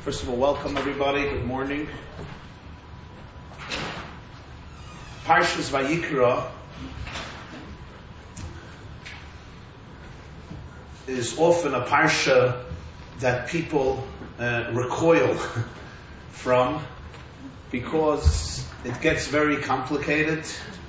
First of all, welcome everybody. Good morning. Parshas Vayikra is often a parsha that people recoil from because it gets very complicated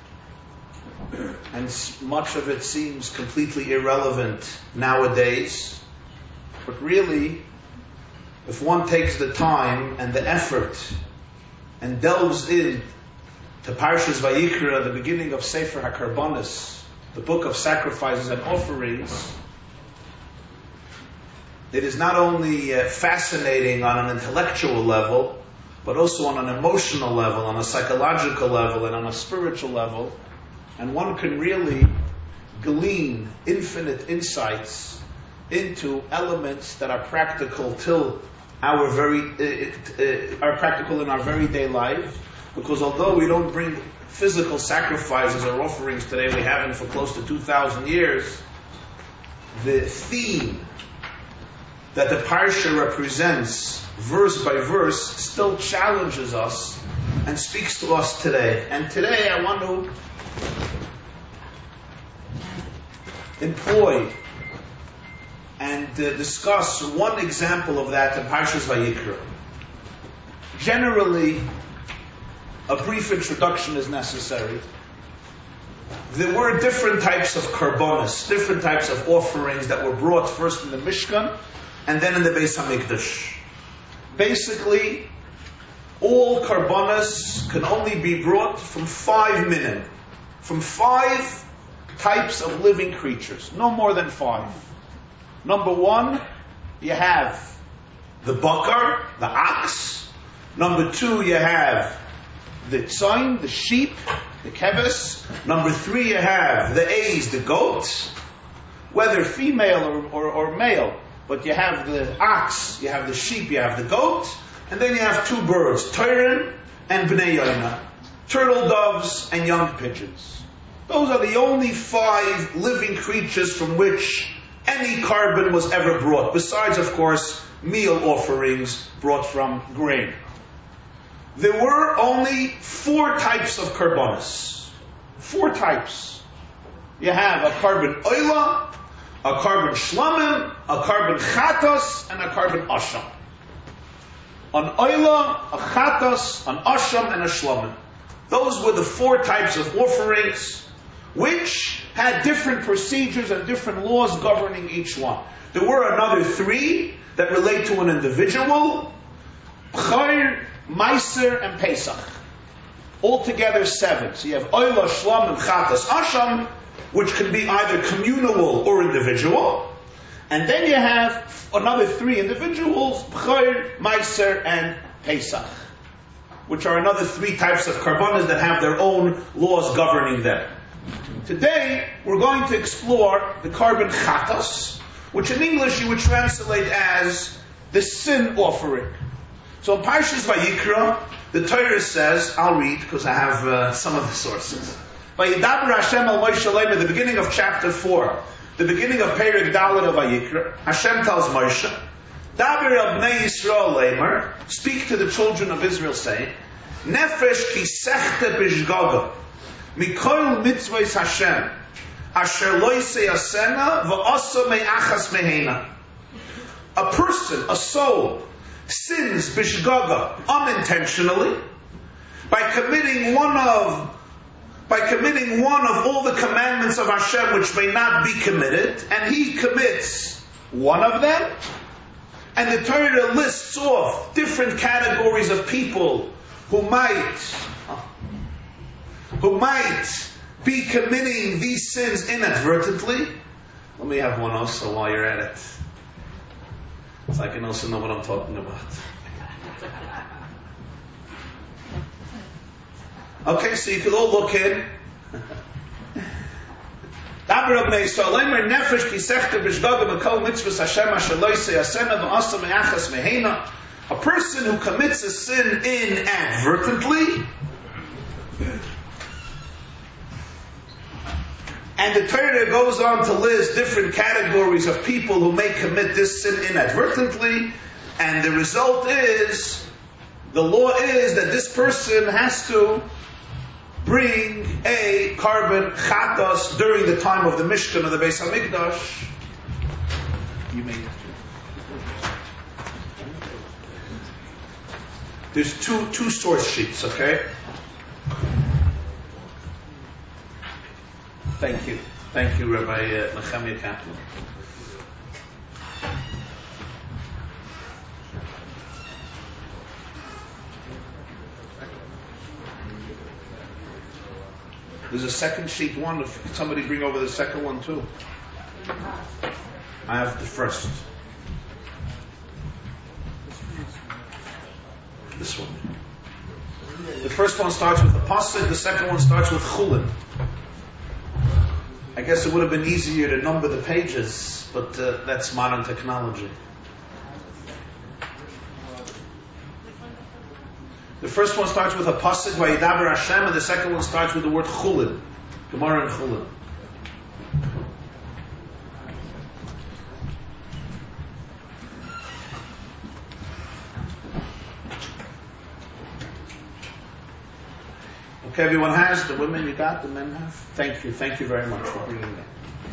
and much of it seems completely irrelevant nowadays. But really, if one takes the time and the effort and delves in to Parshas Vayikra, the beginning of Sefer HaKarbonos, the book of sacrifices and offerings, it is not only fascinating on an intellectual level, but also on an emotional level, on a psychological level, and on a spiritual level. And one can really glean infinite insights into elements that are practical till our are practical in our everyday life. Because although we don't bring physical sacrifices or offerings today, we haven't for close to 2,000 years, the theme that the parsha represents, verse by verse, still challenges us and speaks to us today. And today I want to employ and discuss one example of that in Parshas Vayikra. Generally, a brief introduction is necessary. There were different types of karbonos, different types of offerings that were brought first in the Mishkan and then in the Beis HaMikdash. Basically, all karbonos can only be brought from 5 minim, from 5 types of living creatures, no more than 5. Number 1, you have the bakar, the ox. Number 2, you have the tzayin, the sheep, the keves. Number 3, you have the ais, the goat, whether female or male. But you have the ox, you have the sheep, you have the goat, and then you have 2 birds, Tyran and Bnei Yonah, turtle doves and young pigeons. Those are the only 5 living creatures from which any carbon was ever brought, besides, of course, meal offerings brought from grain. There were only 4 types of karbonos. 4 types. You have a carbon oila, a carbon shlamim, a carbon chatos, and a carbon asham. An oila, a chatos, an asham, and a shlamim. Those were the 4 types of offerings which had different procedures and different laws governing each one. There were another 3 that relate to an individual: B'chor, Meiser, and Pesach. Altogether 7. So you have Oila, Shlam, and Chatas, Asham, which can be either communal or individual. And then you have another 3 individuals: B'chor, Meiser, and Pesach, which are another 3 types of karbonos that have their own laws governing them. Today, we're going to explore the carbon chatos, which in English you would translate as the sin offering. So in Parshas Vayikra, the Torah says, I'll read because I have some of the sources. Vayidaber Hashem al Moshe Leimer, the beginning of chapter 4, the beginning of Perek Dalet of Vayikra, Hashem tells Moshe, Daber el Bnei Yisrael Leimer, speak to the children of Israel, saying, Nefesh ki sechte bishgaga, Mikol mitzvahs Hashem, asher lo yasena v'asa me'achas mehena. A person, a soul, sins bishgaga, unintentionally, by committing one of all the commandments of Hashem which may not be committed, and he commits one of them, and the Torah lists off different categories of people who might be committing these sins inadvertently. Let me have one also while you're at it, so I can also know what I'm talking about. Okay, so you can all look in. A person who commits a sin inadvertently, and the Torah goes on to list different categories of people who may commit this sin inadvertently, And the result is, the law is that this person has to bring a carbon chatos during the time of the Mishkan of the Beis Hamikdash. You may. There's two source sheets, okay? Thank you, Rabbi Nechemia Kaplan. There's a second sheet one. If somebody bring over the second one too. I have the first. This one. The first one starts with a pasuk. The second one starts with chulin. I guess it would have been easier to number the pages, but that's modern technology. The first one starts with a pasuk, Vayidaber Hashem, and the second one starts with the word chulin. Gemara and chulin. Okay, everyone has. The women you got, the men have. Thank you very much for bringing that.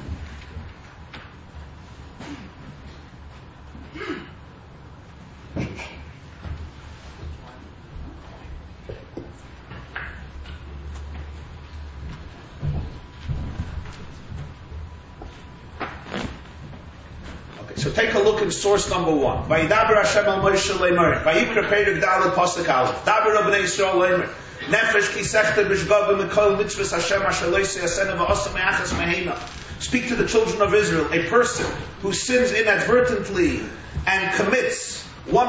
So take a look in source number 1. Vayidaber Hashem al Moshe leimer. Vayikra Perek Dalet pasuk Aleph. Daber Rabnei Yisrael leimer. Nefesh ki sechte b'shgaga mikol mitzvahs Hashem asher lo yasena v'asa me'achas me'heina. Speak to the children of Israel. A person who sins inadvertently and commits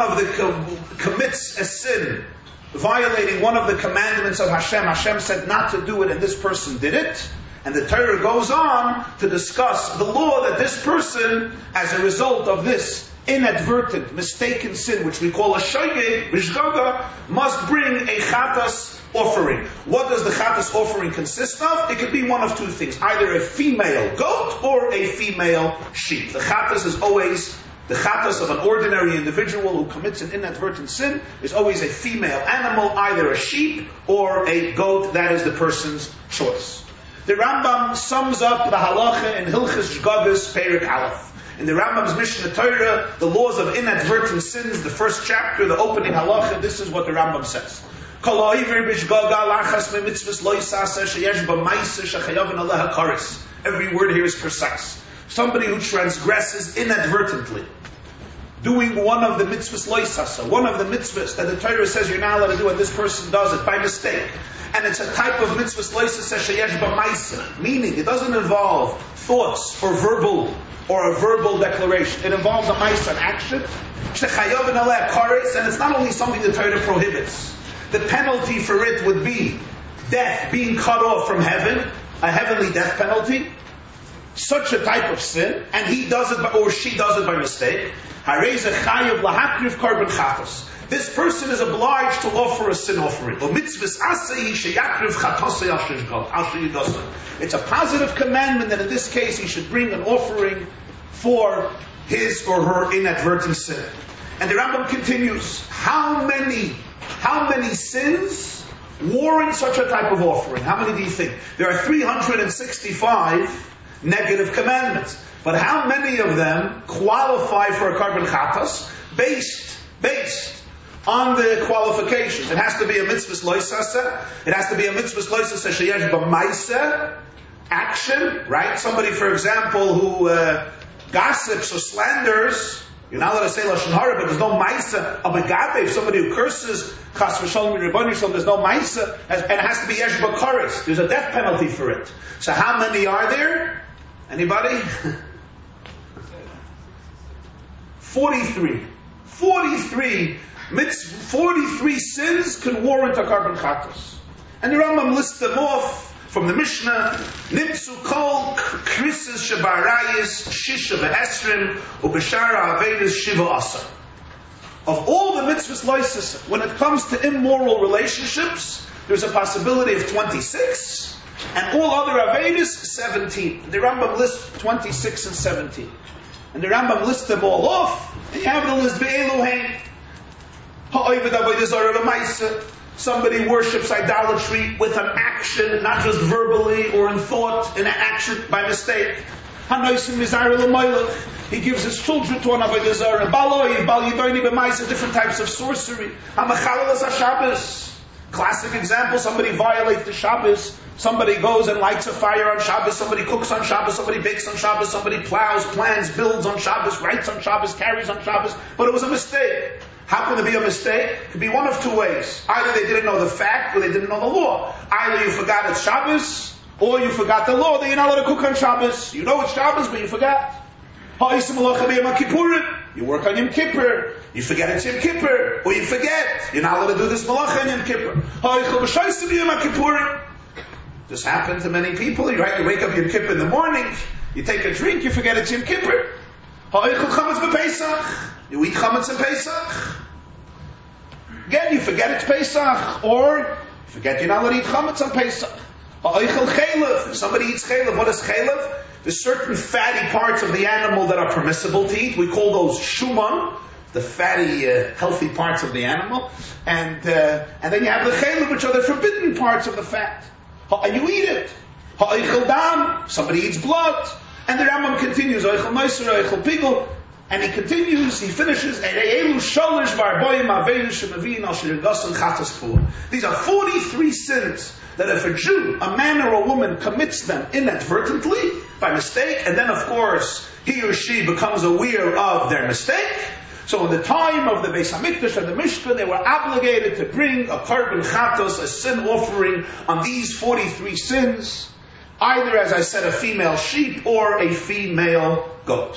a sin, violating one of the commandments of Hashem. Hashem said not to do it, and this person did it. And the Torah goes on to discuss the law that this person, as a result of this inadvertent, mistaken sin, which we call a shoyeg, bishgaga, must bring a chatas offering. What does the chatas offering consist of? It could be one of two things, either a female goat or a female sheep. The chatas is always, the chatas of an ordinary individual who commits an inadvertent sin is always a female animal, either a sheep or a goat. That is the person's choice. The Rambam sums up the halacha in Hilchos Shgagas Perek Aleph. In the Rambam's Mishnah Torah, the laws of inadvertent sins, the first chapter, the opening halacha, this is what the Rambam says. Every word here is precise. Somebody who transgresses inadvertently, doing one of the mitzvahs loisasa, one of the mitzvahs that the Torah says you're not allowed to do, and this person does it by mistake. And it's a type of mitzvahs loisasa sheyesh b'maisa, meaning it doesn't involve thoughts or a verbal declaration. It involves a maisa, an action. And it's not only something the Torah prohibits. The penalty for it would be death, being cut off from heaven, a heavenly death penalty. Such a type of sin, and he does it or she does it by mistake. This person is obliged to offer a sin offering. It's a positive commandment that in this case he should bring an offering for his or her inadvertent sin. And the Rambam continues, how many sins warrant such a type of offering? How many do you think? There are 365 negative commandments. But how many of them qualify for a carbon chatas based on the qualifications? It has to be a mitzvah loisasa. It has to be a mitzvah loisasa sheyesh b'maisa, action, right? Somebody, for example, who gossips or slanders, you're not allowed to say lashon hara, but there's no maisa. A begate, somebody who curses, chas v'shalom ribbon yisrael, there's no maisa, and it has to be yesh b'karis. There's a death penalty for it. So how many are there? Anybody? 43. 43 sins can warrant a carbon chatos. And the Rambam lists them off from the Mishnah. Nimtzu kol krisis shabarayis shisha ve'esrim u'beshara averis shiva asa. Of all the mitzvahs loises, when it comes to immoral relationships, there's a possibility of 26. And all other Avedis, 17. The Rambam lists 26 and 17. And the Rambam lists them all off. And you have the list, Be'eluhain. Ha'oived avodah zarah l'maisa. Somebody worships idolatry with an action, not just verbally or in thought, in an action by mistake. Hanoisim mizarah l'moilach. He gives his children to an avodah zarah. Baloi, bal yidoni b'maisa, different types of sorcery. Hamachalal as Shabbos. Classic example, somebody violates the Shabbos. Somebody goes and lights a fire on Shabbos. Somebody cooks on Shabbos. Somebody bakes on Shabbos. Somebody plows, plans, builds on Shabbos, writes on Shabbos, carries on Shabbos. But it was a mistake. How can it be a mistake? It could be one of two ways. Either they didn't know the fact or they didn't know the law. Either you forgot it's Shabbos or you forgot the law that you're not allowed to cook on Shabbos. You know it's Shabbos, but you forgot. You work on Yom Kippur. You forget it's Yom Kippur. Or you forget. You're not allowed to do this malacha on Yom Kippur. This happens to many people. You wake up Yom Kippur in the morning. You take a drink. You forget it's Yom Kippur. You eat chametz in Pesach. Again, you forget it's Pesach. Or you forget you're not allowed to eat chametz on Pesach. If somebody eats chaylev, what is chaylev? There's certain fatty parts of the animal that are permissible to eat. We call those shuman, the fatty, healthy parts of the animal. And then you have the chaylev, which are the forbidden parts of the fat. And you eat it. Somebody eats blood. And the Rambam continues, and he continues, he finishes, these are 43 sins that if a Jew, a man or a woman, commits them inadvertently, by mistake, and then of course he or she becomes aware of their mistake. So in the time of the Beis HaMikdash and the Mishkan, they were obligated to bring a korban chatos, a sin offering, on these 43 sins, either, as I said, a female sheep or a female goat.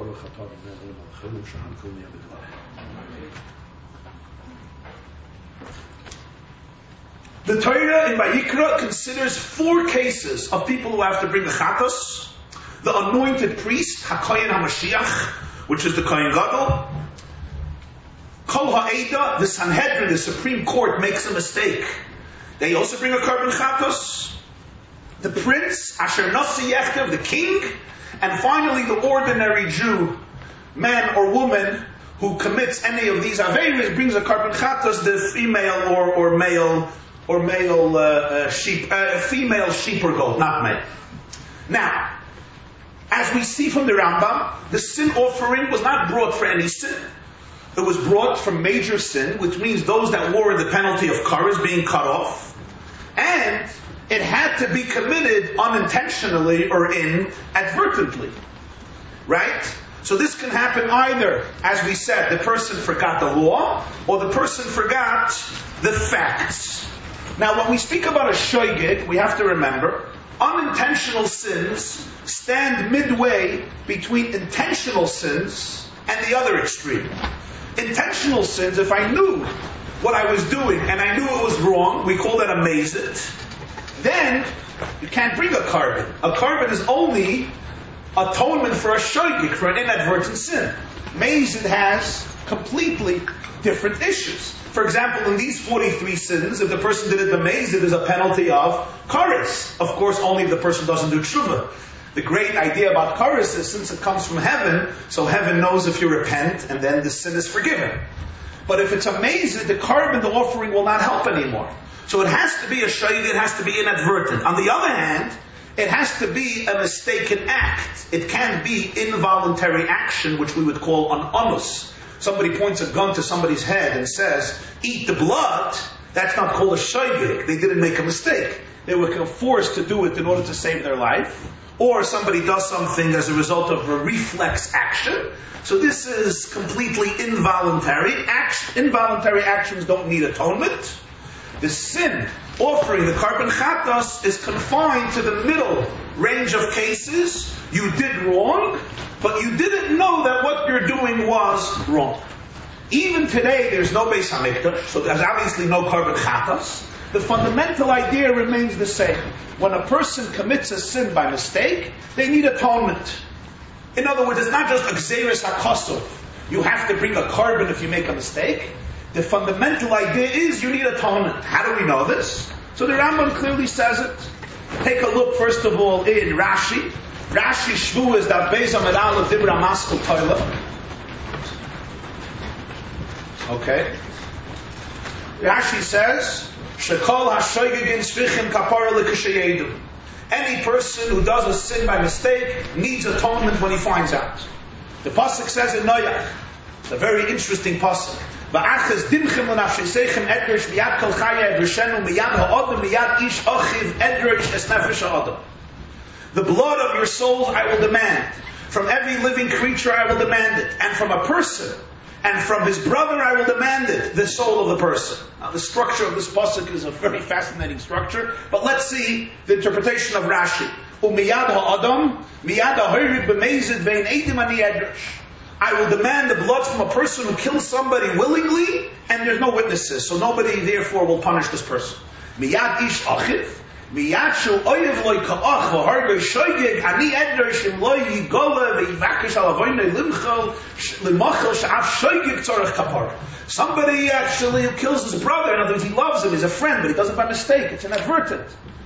The Torah in Vayikra considers 4 cases of people who have to bring a chatos. The anointed priest, HaKohen HaMashiach, which is the Kohen Gadol. Kol Ha'eda, the Sanhedrin, the Supreme Court, makes a mistake. They also bring a korban chatos. The prince, Asher Nasi Yechtev, the king. And finally, the ordinary Jew, man or woman, who commits any of these averos, brings a korban chatos, the female or male sheep, female sheep or goat, not male. Now, as we see from the Rambam, the sin offering was not brought for any sin. It was brought for major sin, which means those that wore the penalty of karas being cut off, and it had to be committed unintentionally or inadvertently. Right? So this can happen either, as we said, the person forgot the law, or the person forgot the facts. Now, when we speak about a shoygig, we have to remember, unintentional sins stand midway between intentional sins and the other extreme. Intentional sins, if I knew what I was doing and I knew it was wrong, we call that a mazit, then you can't bring a korban. A korban is only atonement for a shoygig, for an inadvertent sin. Mazid has completely different issues. For example, in these 43 sins, if the person did it b'mazid, there's a penalty of kares. Of course, only if the person doesn't do tshuva. The great idea about kares is, since it comes from heaven, so heaven knows if you repent, and then the sin is forgiven. But if it's a mazid, the korban, the offering, will not help anymore. So it has to be a shoygig, it has to be inadvertent. On the other hand, it has to be a mistaken act. It can be involuntary action, which we would call an onus. Somebody points a gun to somebody's head and says, eat the blood. That's not called a shoygig. They didn't make a mistake. They were forced to do it in order to save their life. Or somebody does something as a result of a reflex action. So this is completely involuntary. Involuntary actions don't need atonement. The sin offering, the korban chatos, is confined to the middle range of cases. You did wrong, but you didn't know that what you're doing was wrong. Even today, there's no Beis HaMikdash, so there's obviously no korban chatos. The fundamental idea remains the same. When a person commits a sin by mistake, they need atonement. In other words, it's not just a gzeres hakosov. You have to bring a korban if you make a mistake. The fundamental idea is you need atonement. How do we know this? So the Rambam clearly says it. Take a look, first of all, in Rashi. Rashi Shvu is that Beis Amid Aleph Dibra Maskul Toila. Okay. Rashi says, Shekol HaShoygegin Svichim Kapara L'Kishayedu. Any person who does a sin by mistake needs atonement when he finds out. The pasuk says in Noach, it's a very interesting pasuk. Va'achas dimchem l'nafsheseichem edrish miyad kol chaya edrishenu miyad ha'odem miyad ish achiv edrish es nefesh ha'odem. The blood of your souls I will demand. From every living creature I will demand it. And from a person, and from his brother I will demand it, the soul of the person. Now the structure of this pasuk is a very fascinating structure, but let's see the interpretation of Rashi. Umiyad ha'adam, miyad ha'horid b'mezid vein eidim ani edrish. I will demand the blood from a person who kills somebody willingly, and there's no witnesses, so nobody therefore will punish this person. Miyad ish achiv, miyad shel oyev loy ka'ach v'hargei shoygeg ani edrish im loy yigola v'yivakish alavoynei limchel limachel sha'af shoygeg tzorech kapar. Somebody actually who kills his brother, in other words, he loves him, he's a friend, but he does it by mistake, it's inadvertent.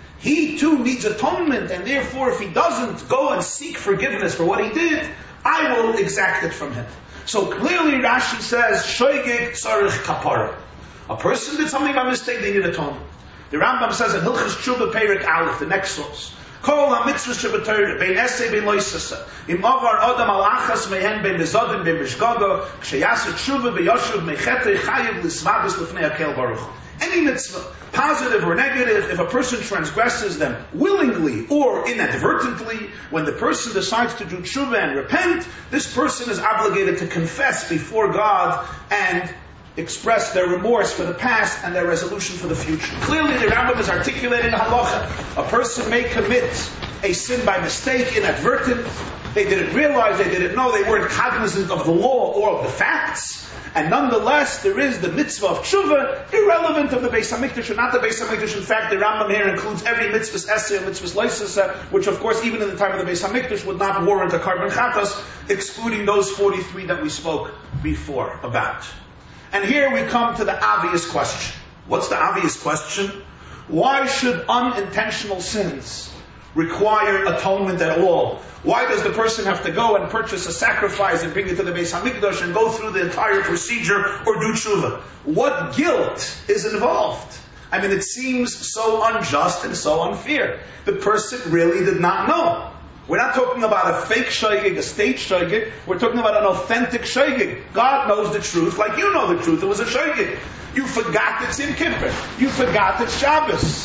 He too needs atonement, and therefore if he doesn't go and seek forgiveness for what he did, I will exact it from him. So clearly Rashi says, Shoygeg tzarich kapara. A person did something by mistake, they need atonement. The Rambam says in Hilchos Tshuva Perek Aleph, the next source, Kol ha-mitzvah shebetorah, bein esei bein loisasa, im avar adam al-achas mehen bein mezodim bein mishgaga, ksheyaset tshuva beyoshuv mechetei chayiv lisvadus lefnei hakel baruch. Any mitzvah, positive or negative, if a person transgresses them willingly or inadvertently, when the person decides to do tshuva and repent, this person is obligated to confess before God and express their remorse for the past and their resolution for the future. Clearly the Rambam is articulating halacha. A person may commit a sin by mistake, inadvertent. They didn't realize, they didn't know, they weren't cognizant of the law or of the facts. And nonetheless, there is the mitzvah of tshuva, irrelevant of the Beis HaMikdash or not the Beis HaMikdash. In fact, the Rambam here includes every mitzvah's essay and mitzvah's loisasa, which of course, even in the time of the Beis HaMikdash, would not warrant a carbon chatas, excluding those 43 that we spoke before about. And here we come to the obvious question. What's the obvious question? Why should unintentional sins require atonement at all? Why does the person have to go and purchase a sacrifice and bring it to the Beis HaMikdash and go through the entire procedure or do tshuva? What guilt is involved? I mean, it seems so unjust and so unfair. The person really did not know. We're not talking about a fake shoygig, a stage shoygig. We're talking about an authentic shoygig. God knows the truth like you know the truth. It was a shoygig. You forgot it's Yom Kippur. You forgot it's Shabbos.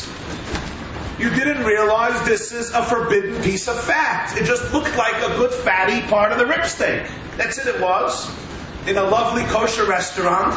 You didn't realize this is a forbidden piece of fat. It just looked like a good fatty part of the rib steak. That's it was. In a lovely kosher restaurant,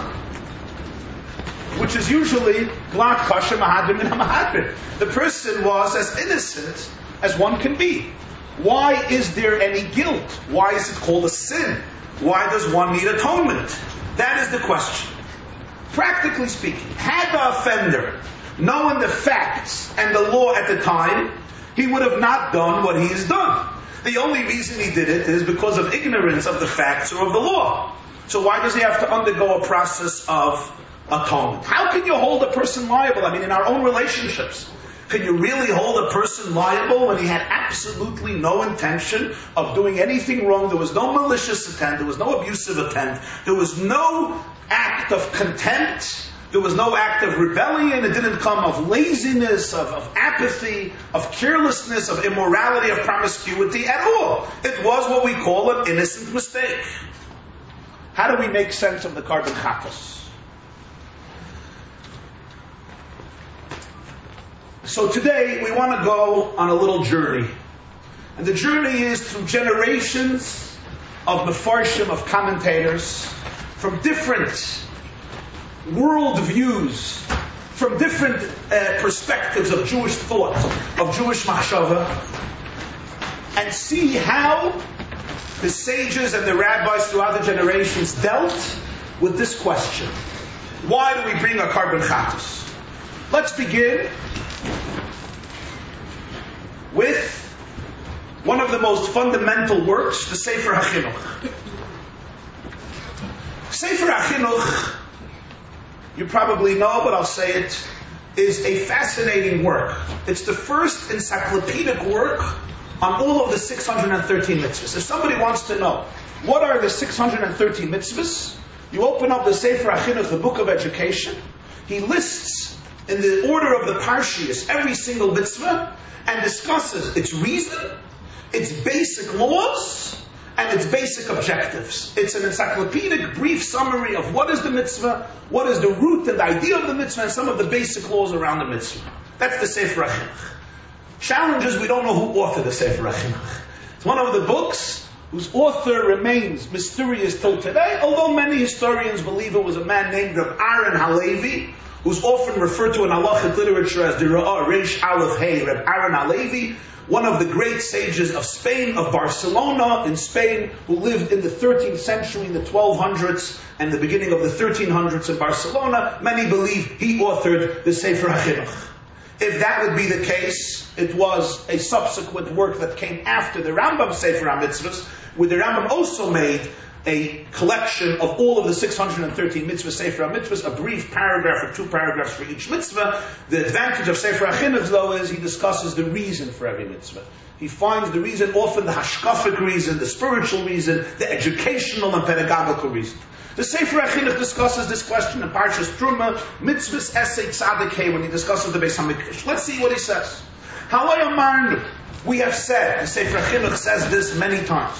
which is usually glak kosher mahadrim and mahadrim. The person was as innocent as one can be. Why is there any guilt? Why is it called a sin? Why does one need atonement? That is the question. Practically speaking, had the offender known the facts and the law at the time, he would have not done what he has done. The only reason he did it is because of ignorance of the facts or of the law. So why does he have to undergo a process of atonement? How can you hold a person liable? I mean, in our own relationships, can you really hold a person liable when he had absolutely no intention of doing anything wrong? There was no malicious intent, there was no abusive intent, there was no act of contempt, there was no act of rebellion, it didn't come of laziness, of apathy, of carelessness, of immorality, of promiscuity at all. It was what we call an innocent mistake. How do we make sense of the carbon chatas? So today we want to go on a little journey. And the journey is through generations of mefarshim, of commentators, from different world views, from different perspectives of Jewish thought, of Jewish machshava, and see how the sages and the rabbis throughout the generations dealt with this question. Why do we bring a carbon chatas? Let's begin with one of the most fundamental works, the Sefer HaChinuch. Sefer HaChinuch, you probably know, but I'll say it, is a fascinating work. It's the first encyclopedic work on all of the 613 mitzvahs. If somebody wants to know what are the 613 mitzvahs, you open up the Sefer HaChinuch, the book of education. He lists in the order of the Parshias every single mitzvah and discusses its reason, its basic laws, and its basic objectives. It's an encyclopedic brief summary of what is the mitzvah, what is the root and the idea of the mitzvah, and some of the basic laws around the mitzvah. That's the Sefer HaChinuch. Challenge is we don't know who authored the Sefer HaChinuch. It's one of the books whose author remains mysterious till today, although many historians believe it was a man named Reb Aaron Halevi, who's often referred to in halachic literature as the Reish Aleph Hey, Reb Aaron Halevi, one of the great sages of Spain, of Barcelona in Spain, who lived in the 13th century, in the 1200s, and the beginning of the 1300s in Barcelona. Many believe he authored the Sefer HaChinuch. If that would be the case, it was a subsequent work that came after the Rambam Sefer HaMitzvahs, where the Rambam also made a collection of all of the 613 mitzvahs, Sefer HaMitzvahs, a brief paragraph or 2 paragraphs for each mitzvah. The advantage of Sefer HaChinuch, though, is he discusses the reason for every mitzvah. He finds the reason, often the hashkafic reason, the spiritual reason, the educational and pedagogical reason. The Sefer HaChinuch discusses this question in Parshas Truma, Mitzvahs Esei Tzaddik, when he discusses the Beis HaMikdash. Let's see what he says. We have said, the Sefer HaChinuch says this many times,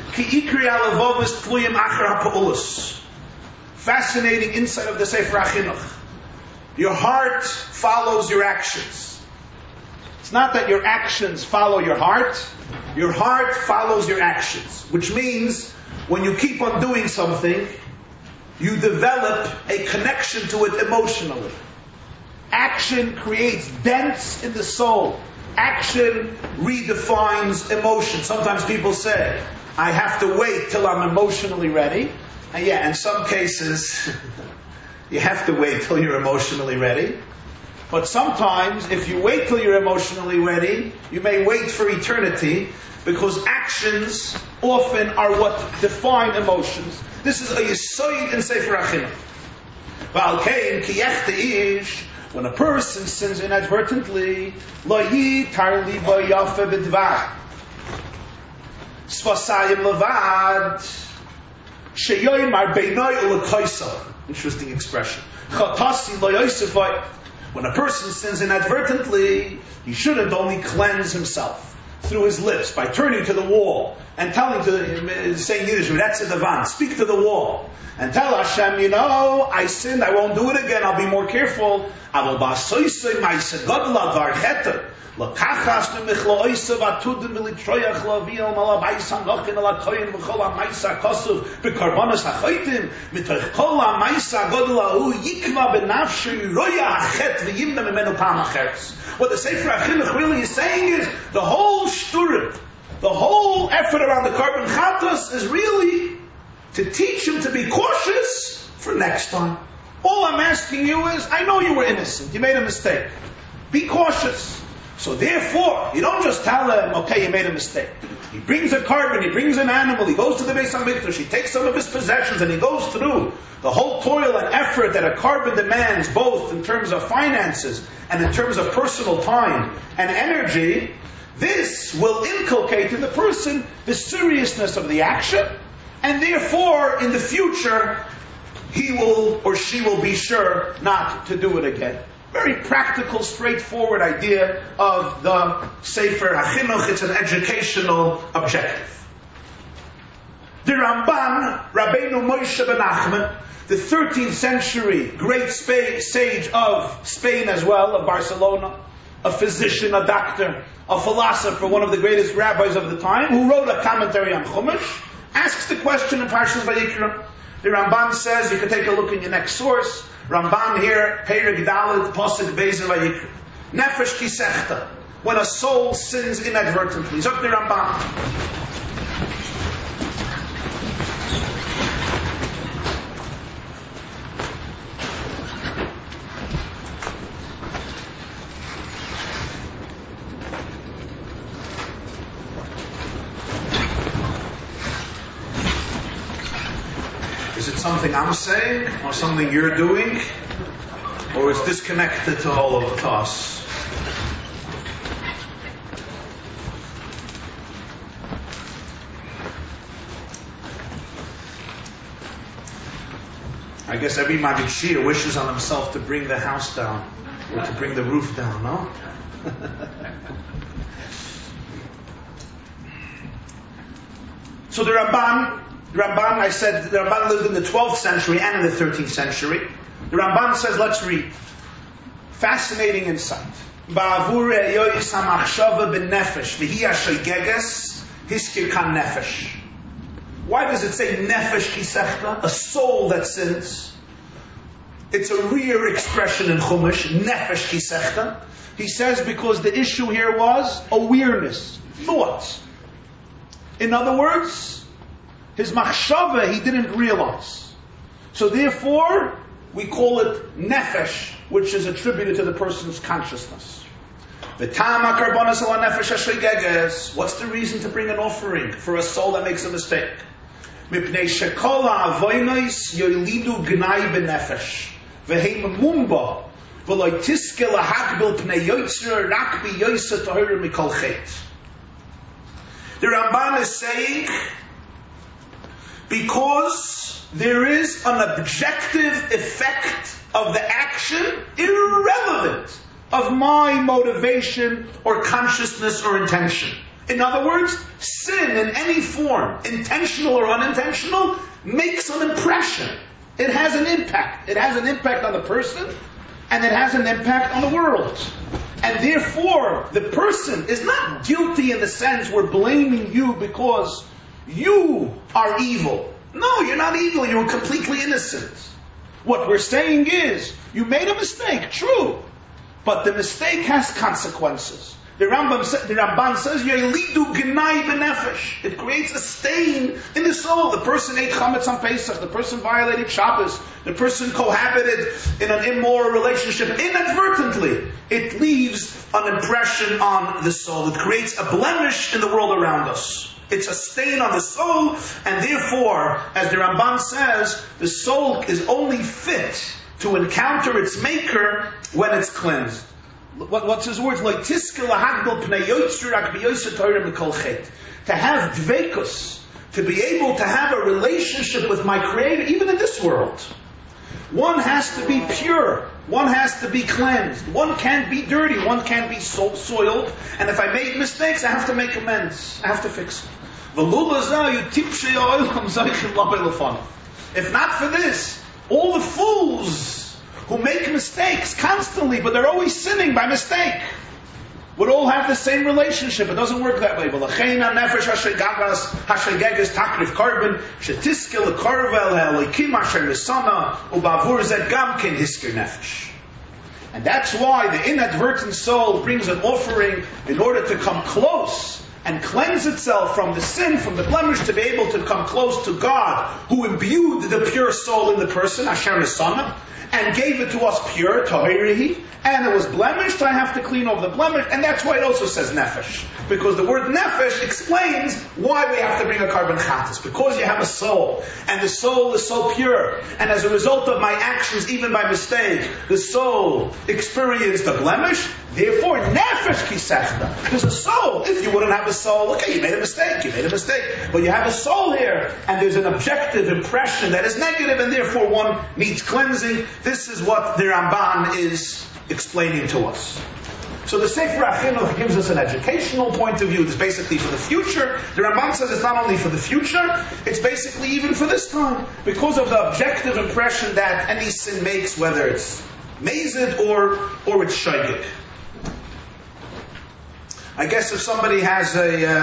fascinating insight of the Sefer HaChinuch. Your heart follows your actions. It's not that your actions follow your heart follows your actions, which means when you keep on doing something, you develop a connection to it emotionally. Action creates dents in the soul. Action redefines emotion. Sometimes people say, I have to wait till I'm emotionally ready. And yeah, in some cases, you have to wait till you're emotionally ready. But sometimes, if you wait till you're emotionally ready, you may wait for eternity, because actions often are what define emotions. This is a yisoid in Sefer HaChinuch. When a person sins inadvertently, lo yitar libo yafe b'dvar Sfasayim levad sheyoymar beinoi u'lekoisa. Interesting expression. Chatasi lo yosefai. When a person sins inadvertently, he shouldn't only cleanse himself through his lips by turning to the wall and telling to saying Yiddish, that's the van, speak to the wall and tell Hashem, I sinned, I won't do it again, I'll be more careful. I will basoisay my segodla varcheter. Lakachas ne michlo oisav atudim militroyach laviel malabaysan lochin alakoyin v'chol ha'maisa kosuv b'karbonos ha'choitim mitoich kol ha'maisa godla hu yikva b'nafshu yiroya ha'chet v'yimna mimenu pam acheres. What the Sefer HaChinuch really is saying is the whole shturim, the whole effort around the carbon chatos is really to teach him to be cautious for next time. All I'm asking you is, I know you were innocent, you made a mistake. Be cautious. So therefore, you don't just tell him, okay, you made a mistake. He brings a carbon, he brings an animal, he goes to the Beis HaMikdash, he takes some of his possessions, and he goes through the whole toil and effort that a carbon demands, both in terms of finances and in terms of personal time and energy. This will inculcate in the person the seriousness of the action, and therefore, in the future, he will or she will be sure not to do it again. Very practical, straightforward idea of the Sefer HaChinuch. It's an educational objective. The Ramban, Rabbeinu Moshe ben Nachman, the 13th century great sage of Spain as well, of Barcelona, a physician, a doctor, a philosopher, one of the greatest rabbis of the time, who wrote a commentary on Chumash, asks the question in Parshas Vayikra. The Ramban says, you can take a look in your next source, Ramban here, Perek Dalet, Pasuk Beis Vayikra. Nefesh kisechta, when a soul sins inadvertently. Zok the Ramban. Is it something I'm saying, or something you're doing, or is disconnected to all of us? I guess every Maggid Shir wishes on himself to bring the house down, or to bring the roof down, no? So the Ramban, I said, the Ramban lived in the 12th century and in the 13th century. The Ramban says, let's read. Fascinating insight. Ba'avur yoyis hamachshava b'nefesh v'hi hashoygeges hiskir kan nefesh. Why does it say nefesh kisechta? A soul that sins. It's a rare expression in Chumash, nefesh kisechta. He says because the issue here was awareness, thoughts. In other words, his machshava he didn't realize. So therefore, we call it nefesh, which is attributed to the person's consciousness. What's the reason to bring an offering for a soul that makes a mistake? Because the Ramban is saying, because there is an objective effect of the action irrelevant of my motivation or consciousness or intention. In other words, sin in any form, intentional or unintentional, makes an impression. It has an impact. It has an impact on the person, and it has an impact on the world. And therefore, the person is not guilty in the sense we're blaming you because you are evil. No, you're not evil. You're completely innocent. What we're saying is, you made a mistake, true. But the mistake has consequences. The Ramban says, "Yelidu gnai b'nefesh." It creates a stain in the soul. The person ate chametz on Pesach. The person violated Shabbos. The person cohabited in an immoral relationship inadvertently. It leaves an impression on the soul. It creates a blemish in the world around us. It's a stain on the soul, and therefore, as the Ramban says, the soul is only fit to encounter its maker when it's cleansed. What's his words? Like to have dveikus, to be able to have a relationship with my Creator, even in this world. One has to be pure. One has to be cleansed. One can't be dirty. One can't be soiled. And if I make mistakes, I have to make amends. I have to fix it. If not for this, all the fools who make mistakes constantly, but they're always sinning by mistake, would all have the same relationship. It doesn't work that way. And that's why the inadvertent soul brings an offering in order to come close and cleanse itself from the sin, from the blemish, to be able to come close to God, who imbued the pure soul in the person, Asher Nisana, and gave it to us pure, Tahirihi, and it was blemished, I have to clean off the blemish, and that's why it also says nefesh. Because the word nefesh explains why we have to bring a carbon chatas. Because you have a soul, and the soul is so pure, and as a result of my actions, even by mistake, the soul experienced a blemish, therefore nefesh kisechta. There's a soul. If you wouldn't have a soul, okay, you made a mistake, but you have a soul here, and there's an objective impression that is negative, and therefore one needs cleansing. This is what the Ramban is explaining to us. So the Sefer HaChinuch gives us an educational point of view. It's basically for the future. The Ramban says it's not only for the future, it's basically even for this time. Because of the objective impression that any sin makes, whether it's mazid or it's shaygig. I guess if somebody has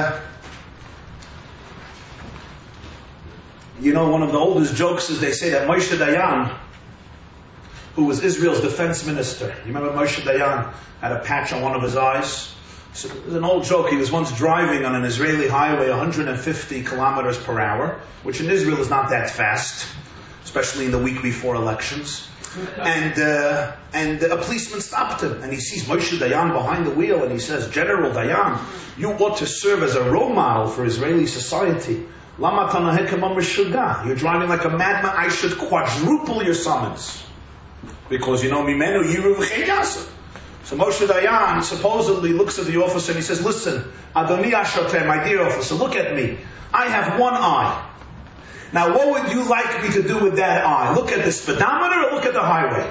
one of the oldest jokes is they say that Moshe Dayan, who was Israel's defense minister. You remember Moshe Dayan had a patch on one of his eyes? So it was an old joke. He was once driving on an Israeli highway 150 kilometers per hour, which in Israel is not that fast, especially in the week before elections. And a policeman stopped him, and he sees Moshe Dayan behind the wheel, and he says, "General Dayan, you ought to serve as a role model for Israeli society. Lama tanaheh kama meshuga. You're driving like a madman. I should quadruple your summons. Because, mimenu yiru v'chein yaseh." So Moshe Dayan supposedly looks at the officer and he says, "Listen, Adoni Ashoter, my dear officer, look at me. I have one eye. Now, what would you like me to do with that eye? Look at the speedometer or look at the highway?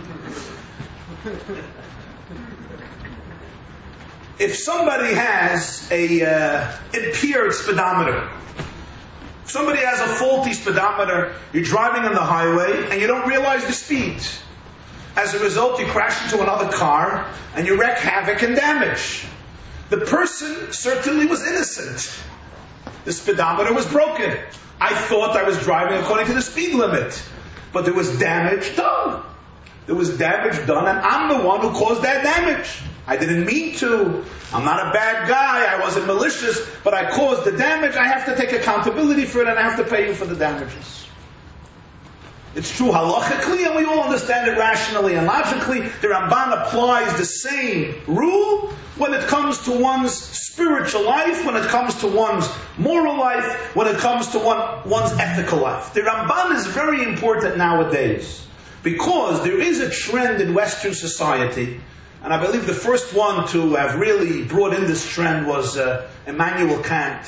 If somebody has a impaired speedometer, if somebody has a faulty speedometer, you're driving on the highway and you don't realize the speed. As a result, you crash into another car and you wreak havoc and damage. The person certainly was innocent. The speedometer was broken. I thought I was driving according to the speed limit. But there was damage done. There was damage done, and I'm the one who caused that damage. I didn't mean to. I'm not a bad guy. I wasn't malicious, but I caused the damage. I have to take accountability for it, and I have to pay you for the damages. It's true halachically, and we all understand it rationally and logically. The Ramban applies the same rule when it comes to one's spiritual life, when it comes to one's moral life, when it comes to one's ethical life. The Ramban is very important nowadays because there is a trend in Western society, and I believe the first one to have really brought in this trend was Immanuel Kant,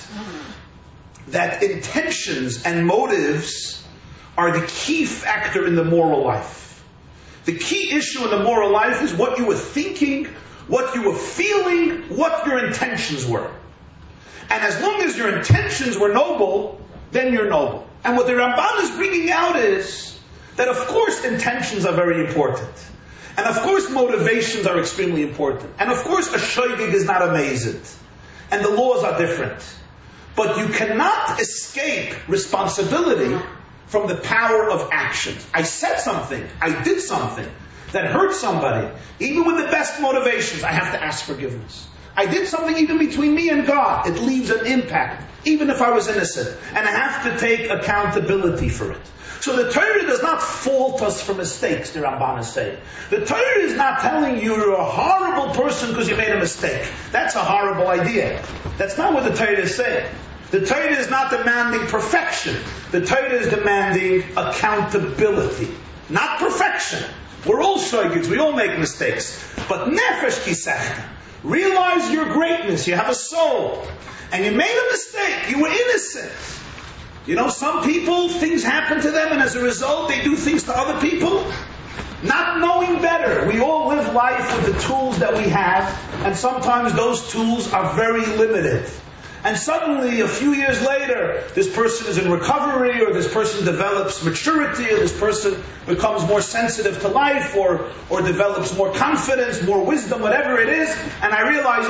that intentions and motives are the key factor in the moral life. The key issue in the moral life is what you were thinking, what you were feeling, what your intentions were. And as long as your intentions were noble, then you're noble. And what the Ramban is bringing out is that of course intentions are very important. And of course motivations are extremely important. And of course a shoygig is not amazing. And the laws are different. But you cannot escape responsibility from the power of actions. I said something, I did something that hurt somebody. Even with the best motivations, I have to ask forgiveness. I did something even between me and God. It leaves an impact, even if I was innocent. And I have to take accountability for it. So the Torah does not fault us for mistakes, the Ramban is saying. The Torah is not telling you you're a horrible person because you made a mistake. That's a horrible idea. That's not what the Torah is saying. The Torah is not demanding perfection. The Torah is demanding accountability. Not perfection. We're all shoygids. We all make mistakes. But nefesh kisechta. Realize your greatness. You have a soul. And you made a mistake. You were innocent. You know, some people, things happen to them, and as a result, they do things to other people. Not knowing better. We all live life with the tools that we have, and sometimes those tools are very limited. And suddenly, a few years later, this person is in recovery, or this person develops maturity, or this person becomes more sensitive to life, or develops more confidence, more wisdom, whatever it is, and I realize,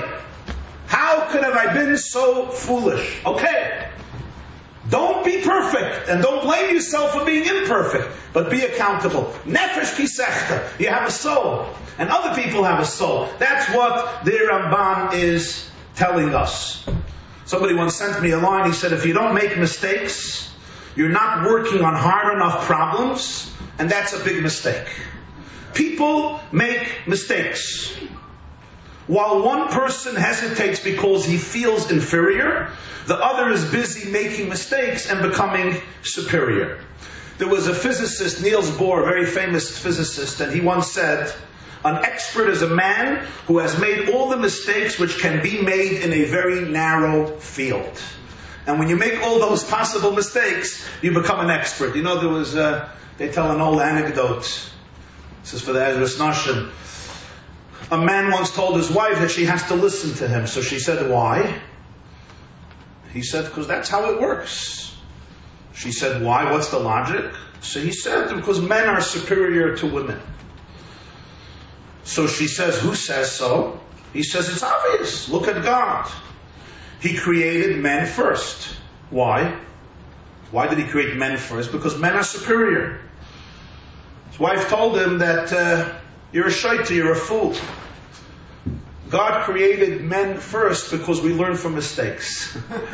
how could have I been so foolish? Okay. Don't be perfect, and don't blame yourself for being imperfect, but be accountable. Nefesh kisechta. You have a soul, and other people have a soul. That's what the Ramban is telling us. Somebody once sent me a line. He said, if you don't make mistakes, you're not working on hard enough problems, and that's a big mistake. People make mistakes. While one person hesitates because he feels inferior, the other is busy making mistakes and becoming superior. There was a physicist, Niels Bohr, a very famous physicist, and he once said, an expert is a man who has made all the mistakes which can be made in a very narrow field. And when you make all those possible mistakes, you become an expert. You know, they tell an old anecdote. This is for the Ezras Nashim. A man once told his wife that she has to listen to him. So she said, why? He said, because that's how it works. She said, why? What's the logic? So he said, because men are superior to women. So she says, who says so? He says, it's obvious. Look at God. He created men first. Why? Why did he create men first? Because men are superior. His wife told him that you're a shaita, you're a fool. God created men first because we learn from mistakes.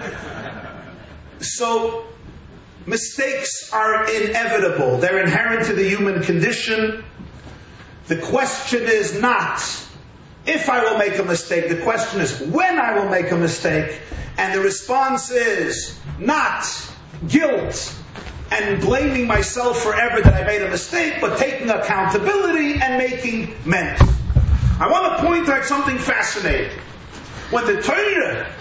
So, mistakes are inevitable. They're inherent to the human condition. The question is not if I will make a mistake. The question is when I will make a mistake. And the response is not guilt and blaming myself forever that I made a mistake, but taking accountability and making amends. I want to point out something fascinating. When the Torah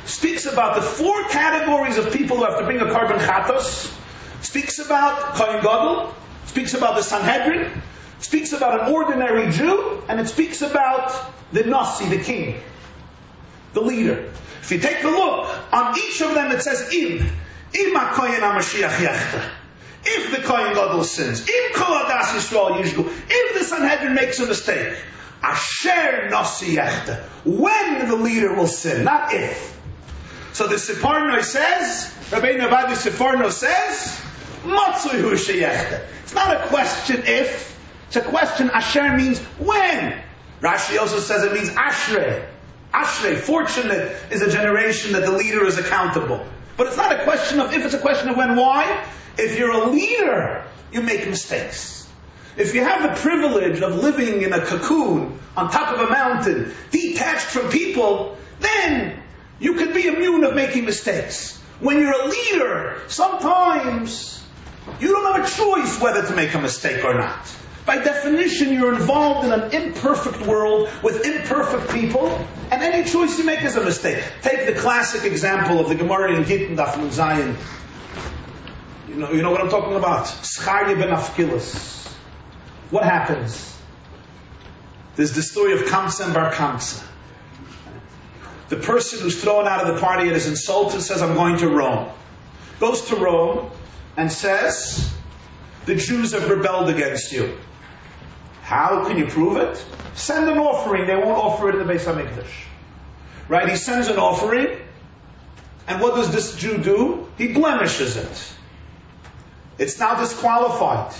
speaks about the 4 categories of people who have to bring a carbon chatos, speaks about Kohen Gadol, speaks about the Sanhedrin, speaks about an ordinary Jew, and it speaks about the Nasi, the king, the leader. If you take a look, on each of them it says Im HaKohen HaMashiach Yechter. If the Kohen Gadol sins, if Kol Adas Yisrael Yishgu, if the Sanhedrin makes a mistake, Asher Nasi Yechter, when the leader will sin, not if. So the Sefarno says, Rabbeinu Avadi Sefarno says, Matzui Hu Sheyechter. It's not a question if, it's a question, Asher means when. Rashi also says it means Ashrei. Ashrei, fortunate is a generation that the leader is accountable. But it's not a question of if, it's a question of when. Why? If you're a leader, you make mistakes. If you have the privilege of living in a cocoon on top of a mountain, detached from people, then you could be immune of making mistakes. When you're a leader, sometimes you don't have a choice whether to make a mistake or not. By definition, you're involved in an imperfect world with imperfect people, and any choice you make is a mistake. Take the classic example of the Gemara in Gittin Daf Nun Zayin. You know what I'm talking about? Scharya ben Afkilas. What happens? There's the story of Kamsa and Bar Kamsa. The person who's thrown out of the party and is insulted says, I'm going to Rome. Goes to Rome and says, the Jews have rebelled against you. How can you prove it? Send an offering. They won't offer it in the Beis HaMikdash. Right? He sends an offering, and what does this Jew do? He blemishes it. It's now disqualified.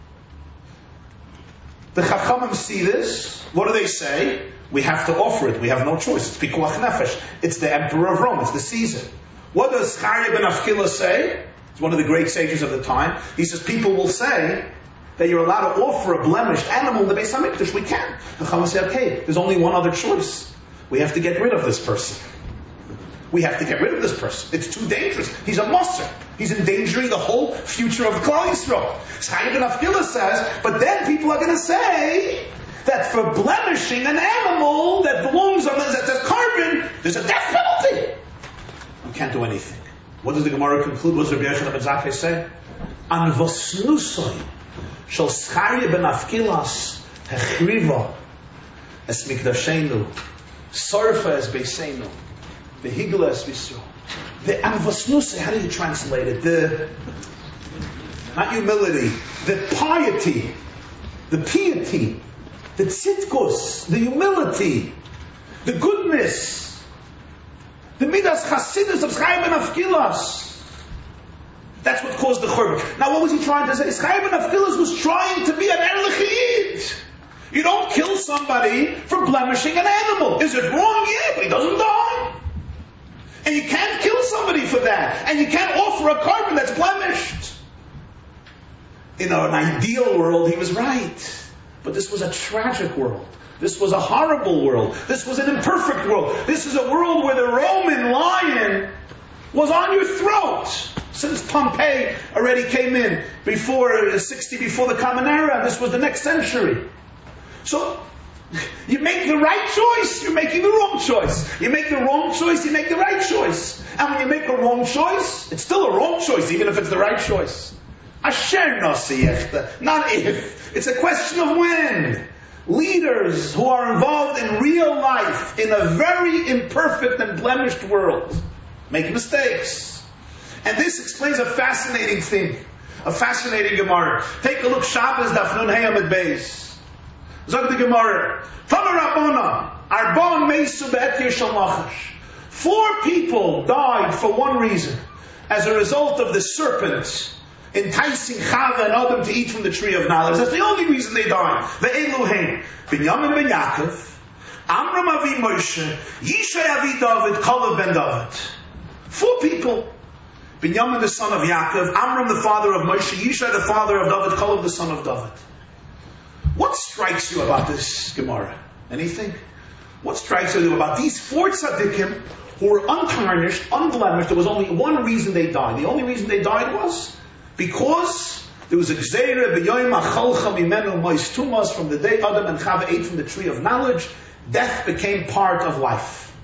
The Chachamim see this. What do they say? We have to offer it. We have no choice. It's Pikuach Nefesh. It's the Emperor of Rome. It's the Caesar. What does Scharya ben Afkilah say? It's one of the great sages of the time. He says people will say that you're allowed to offer a blemished animal in the Beis HaMikdash. We can. The Chachamim say, okay, there's only one other choice. We have to get rid of this person. We have to get rid of this person. It's too dangerous. He's a Moser. He's endangering the whole future of Klal Yisrael. Scharya ben Afkilah says, but then people are going to say that for blemishing an animal that belongs on that carbon, there's a death penalty. You can't do anything. What does the Gemara conclude? What does Rabbi Yochanan ben Zakkai say? An vosnusoi shel Scharya ben Afkilas hechriva es mikdashenu sarfa es beisenu v'higla es Yisrael. The anvosnusoi, how do you translate it? The, not humility, the piety, the tzitkus, the humility, the goodness, the midas chasidus of Scharya ben Afkilas. That's what caused the churban. Now, what was he trying to say? Scharya ben Afkilas was trying to be an erlich. You don't kill somebody for blemishing an animal. Is it wrong? Yeah, but he doesn't die. And you can't kill somebody for that. And you can't offer a carbon that's blemished. In an ideal world, he was right. But this was a tragic world. This was a horrible world. This was an imperfect world. This is a world where the Roman lion was on your throat. Since Pompey already came in before 60 before the Common Era, this was the next century. So you make the right choice, you're making the wrong choice. You make the wrong choice, you make the right choice. And when you make a wrong choice, it's still a wrong choice, even if it's the right choice. Asher nasi yechta, not if. It's a question of when. Leaders who are involved in real life, in a very imperfect and blemished world, make mistakes. And this explains a fascinating thing, a fascinating Gemara. Take a look, Shabbos Daf Nun Hey Amud Beis. Zog the Gemara, Tana Rabbana, Arbon Meisu Be'etir Shel Nachash. 4 people died for one reason, as a result of the serpent enticing Chava and Adam to eat from the tree of knowledge. That's the only reason they died. The Elohim, Binyamin ben Yaakov, Amram avi Moshe, Yishai avi David, Kalev ben David. 4 people. Binyamin the son of Yaakov, Amram the father of Moshe, Yishai the father of David, Kalev the son of David. What strikes you about this Gemara? Anything? What strikes you about these 4 tzaddikim who were untarnished, unblemished? There was only one reason they died. The only reason they died was because there was a gzeira b'yoyim achalcha mimenu mois tumas. From the day Adam and Chava ate from the tree of knowledge, death became part of life.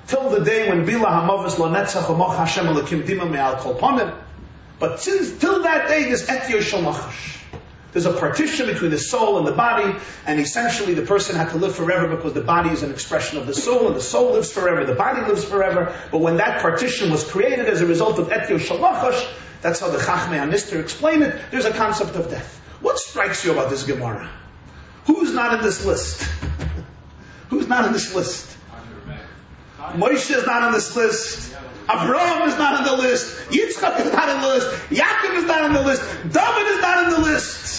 till the day when Bila Hamavas Lo Netzach U'Moch Hashem Elokim Dima Me'al Kol Ponim. But till that day, there's Etyo Shel Nachash. There's a partition between the soul and the body, and essentially the person had to live forever because the body is an expression of the soul, and the soul lives forever, the body lives forever. But when that partition was created as a result of Etyo Shel Nachash, that's how the Chachmei HaNister explain it, there's a concept of death. What strikes you about this Gemara? Who's not in this list? Who's not in this list? Moshe is not on this list. Abraham is not on the list. Yitzchak is not on the list. Yaakov is not on the list. David is not on the list.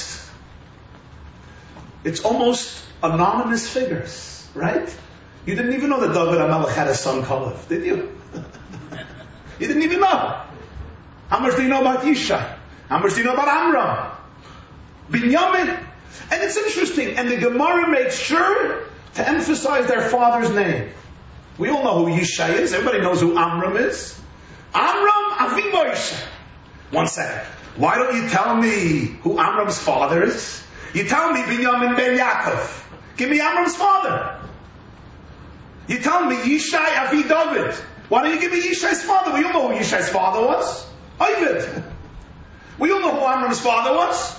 It's almost anonymous figures, right? You didn't even know that David HaMelech had a son Kalev, did you? You didn't even know. How much do you know about Yishai? How much do you know about Amram? Binyamin? And it's interesting, and the Gemara makes sure to emphasize their father's name. We all know who Yishai is. Everybody knows who Amram is. Amram Avi Moshe. 1 second. Why don't you tell me who Amram's father is? You tell me Binyamin ben Yaakov. Give me Amram's father. You tell me Yishai Avi David. Why don't you give me Yishai's father? We all know who Yishai's father was. Ovid. We all know who Amram's father was.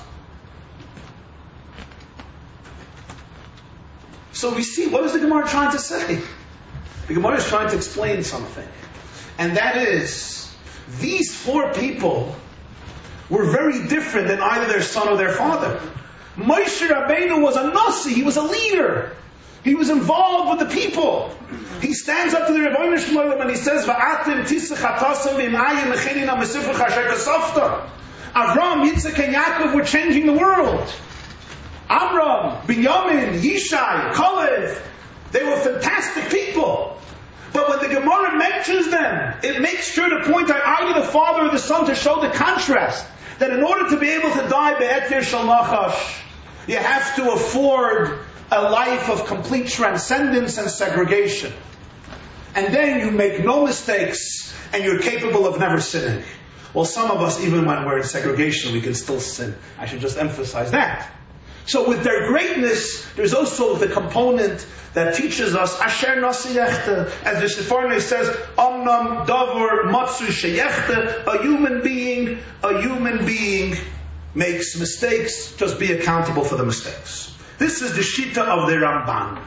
So we see, what is the Gemara trying to say? The Gemara is trying to explain something. And that is, these 4 people were very different than either their son or their father. Moshe Rabbeinu was a Nasi, he was a leader. He was involved with the people. He stands up to the Rebbeinu Shalom and he says, Va'atim tisach hatasim v'im'ayim mechinina mesifach asher kasafta. Avram, Yitzchak, and Yaakov were changing the world. Amram, Binyamin, Yishai, Kalev, they were fantastic people. But when the Gemara mentions them, it makes sure to point out either the father or the son to show the contrast. That in order to be able to die be'etir shel nachash, you have to afford a life of complete transcendence and segregation. And then you make no mistakes and you're capable of never sinning. Well, some of us, even when we're in segregation, we can still sin. I should just emphasize that. So with their greatness, there's also the component that teaches us Asher Nasi Yechte. As the Sefarnei says, Omnam Davor Matsu Sheyechte. A human being makes mistakes. Just be accountable for the mistakes. This is the Shita of the Ramban.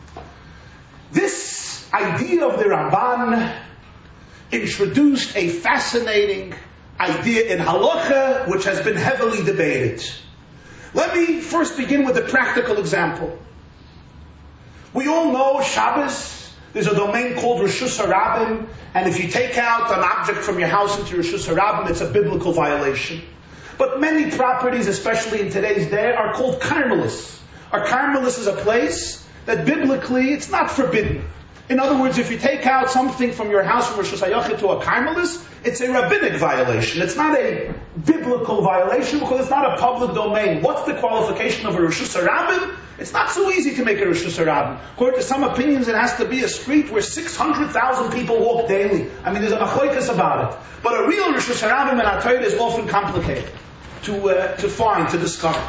This idea of the Ramban introduced a fascinating idea in Halacha, which has been heavily debated. Let me first begin with a practical example. We all know Shabbos, there's a domain called Reshus HaRabim, and if you take out an object from your house into Reshus HaRabim, it's a biblical violation. But many properties, especially in today's day, are called Carmelis. A Carmelis is a place that biblically it's not forbidden. In other words, if you take out something from your house from Reshus HaYachid to a Carmelis, it's a rabbinic violation. It's not a biblical violation because it's not a public domain. What's the qualification of a Reshus HaRabim? It's not so easy to make a Reshus HaRabim. According to some opinions, it has to be a street where 600,000 people walk daily. I mean, there's a machlokes about it. But a real Reshus HaRabim in our Torah is often complicated to find, to discover.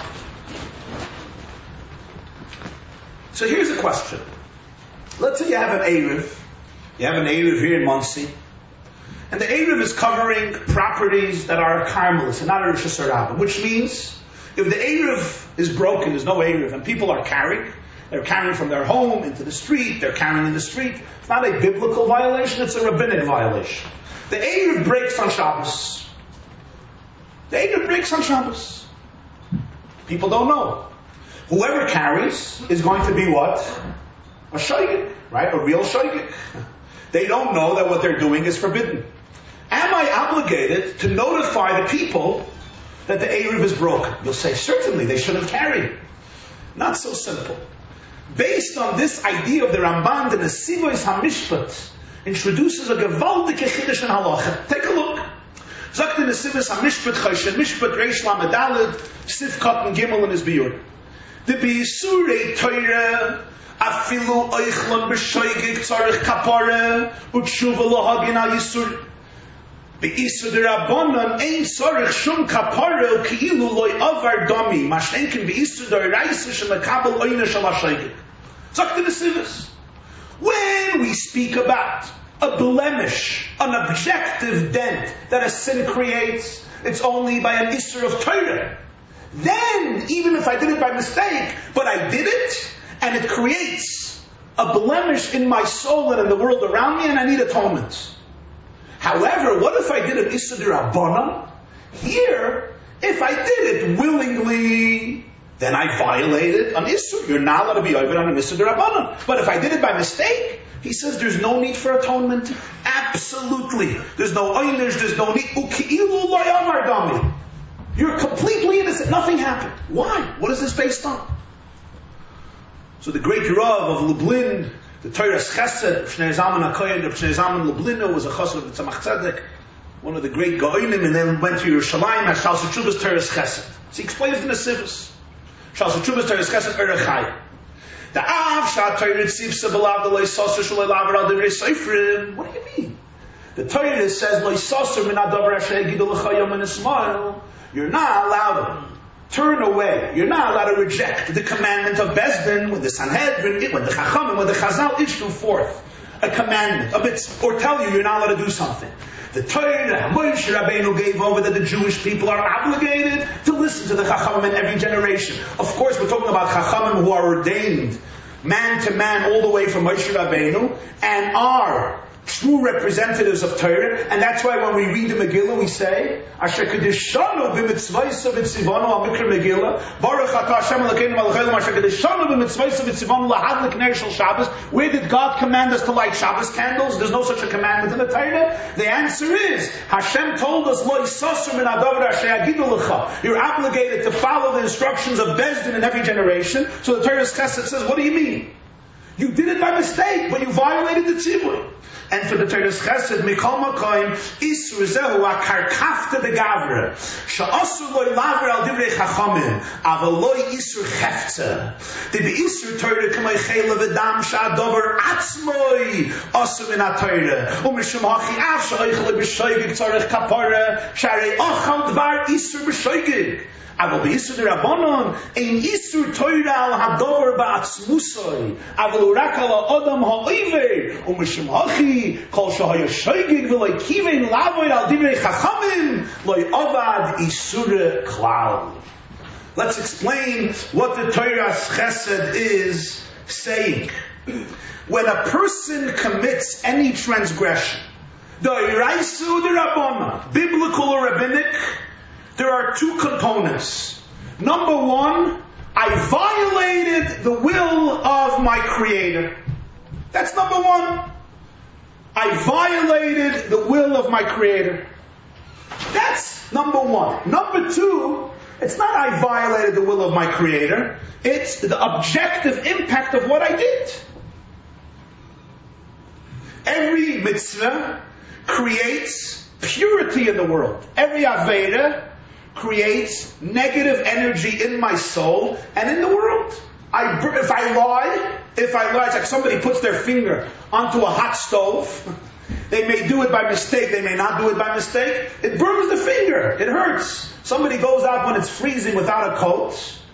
So here's a question. Let's say you have an Erev. You have an Erev here in Monsey. And the Erev is covering properties that are Carmelis and not a Reshus HaRabim. Which means, if the Erev is broken, there's no Erev, and people are carrying, they're carrying from their home into the street, they're carrying in the street. It's not a biblical violation, it's a rabbinic violation. The Erev breaks on Shabbos. The Erev breaks on Shabbos. People don't know. Whoever carries is going to be what? A shaygik, right? A real shaygik. They don't know that what they're doing is forbidden. Am I obligated to notify the people that the Erev is broken? You'll say, certainly, they shouldn't carry. Not so simple. Based on this idea of the Ramban, the Nesivos HaMishpat introduces a gewaltige chiddush in halacha. Take a look. Sagt the Nesivos HaMishpat, Choshen Mishpat, Reish Lamed Daled, Sifkat and Gimel in his biur. The B'Yisurei Torah, Afilu Oichlon B'Shoygig Tzarech Kapara, Utshuva Lohagin Al Yisur. B'Isur D'Rabbanan Ein Tzarech Shum Kapara Ki'ilu Loi Avar Domi Mash'enkin B'Isur D'Oraisa Shemekabel Oyna Shal HaShoygig. Sagt the Nesivos. When we speak about a blemish, an objective dent that a sin creates, it's only by an Isser of Torah. Then, even if I did it by mistake, but I did it, and it creates a blemish in my soul and in the world around me, and I need atonement. However, what if I did an Isser D'Rabbanan? Here, if I did it willingly, then I violated an Isser. You're not allowed to be over on an Isser D'Rabbanan. But if I did it by mistake, he says there's no need for atonement. Absolutely. There's no oynish, there's no need. Uki'ilu lo yamar dami. You're completely innocent. Nothing happened. Why? What is this based on? So the great Rav of Lublin, the Torah's Chesed, Shnei Zalman HaKoyen, Shnei Zalman Lublino, was a Chassid of the Tzemach Tzedek, one of the great Go'inim, and then went to Yerushalayim at Shal Shechuvas Torah's Chesed. So he explains in the Sivus. Shal Shechuvas Torah's Chesed Erechai. The Av Shat Torah Tzivsa B'lav the Loisosser Shalei Lavar Al Divrei Seifrim. What do you mean? The Torah says Loisosser Min Adavar Asher Yegidu L'cha Yom Nismael. You're not allowed to turn away. You're not allowed to reject the commandment of Bezdin when the Sanhedrin, when the Chachamim, when the Chazal issue forth a commandment, or tell you're not allowed to do something. The Torah, Moshe Rabbeinu gave over that the Jewish people are obligated to listen to the Chachamim in every generation. Of course, we're talking about Chachamim who are ordained man to man all the way from Moshe Rabbeinu and are true representatives of Torah, and that's why when we read the Megillah, we say, Asher Kedishanu b'mitzvaysa v'tzivanu al-mikra Megillah, Baruch Ata Hashem Elokeinu Malachayim, Asher Kedishanu b'mitzvaysa v'tzivanu lahadlik ner shel Shabbos. Where did God command us to light Shabbos candles? There's no such a commandment in the Torah. The answer is, Hashem told us, Lo yisosur min hadavar asher yagidu lecha. You're obligated to follow the instructions of Bezdin in every generation. So the Torah's Chesed says, what do you mean? You did it by mistake, but you violated the tzibur. And for the Torah's Chesed, Mikol Makoim, Isur Zehu HaKarkafta de Gavra, Sha'asur Loi Laver Al Divrei Chachamim, Aval Loi Isur Chefza. The Isur Torah Kamei Chela V'dam Sha'adover Atzmoi, Asur Min HaTorah, Umishum Hachi Av Sha'oichel B'shoigig Tzorech Kapara, Sha'arei Ochal Dvar Isur B'shoigig. Aval b'Isur D'Rabbanan, ein Isur Torah al Hadover ba'atzmusoi, aval urak al Adam ha'oiver, umishum hachi, kol shahaya shoigig v'loi kivein lavoy al divrei chachamim, loi avad Isur klal. Let's explain what the Torah's Chesed is saying. When a person commits any transgression, the Iraisu D'Rabbanan, biblical or rabbinic, there are two components. Number one, I violated the will of my Creator. That's number one. I violated the will of my Creator. That's number one. Number two, it's not I violated the will of my Creator. It's the objective impact of what I did. Every mitzvah creates purity in the world. Every Aveda creates negative energy in my soul and in the world. If I lie, it's like somebody puts their finger onto a hot stove. They may do it by mistake, they may not do it by mistake. It burns the finger, it hurts. Somebody goes out when it's freezing without a coat.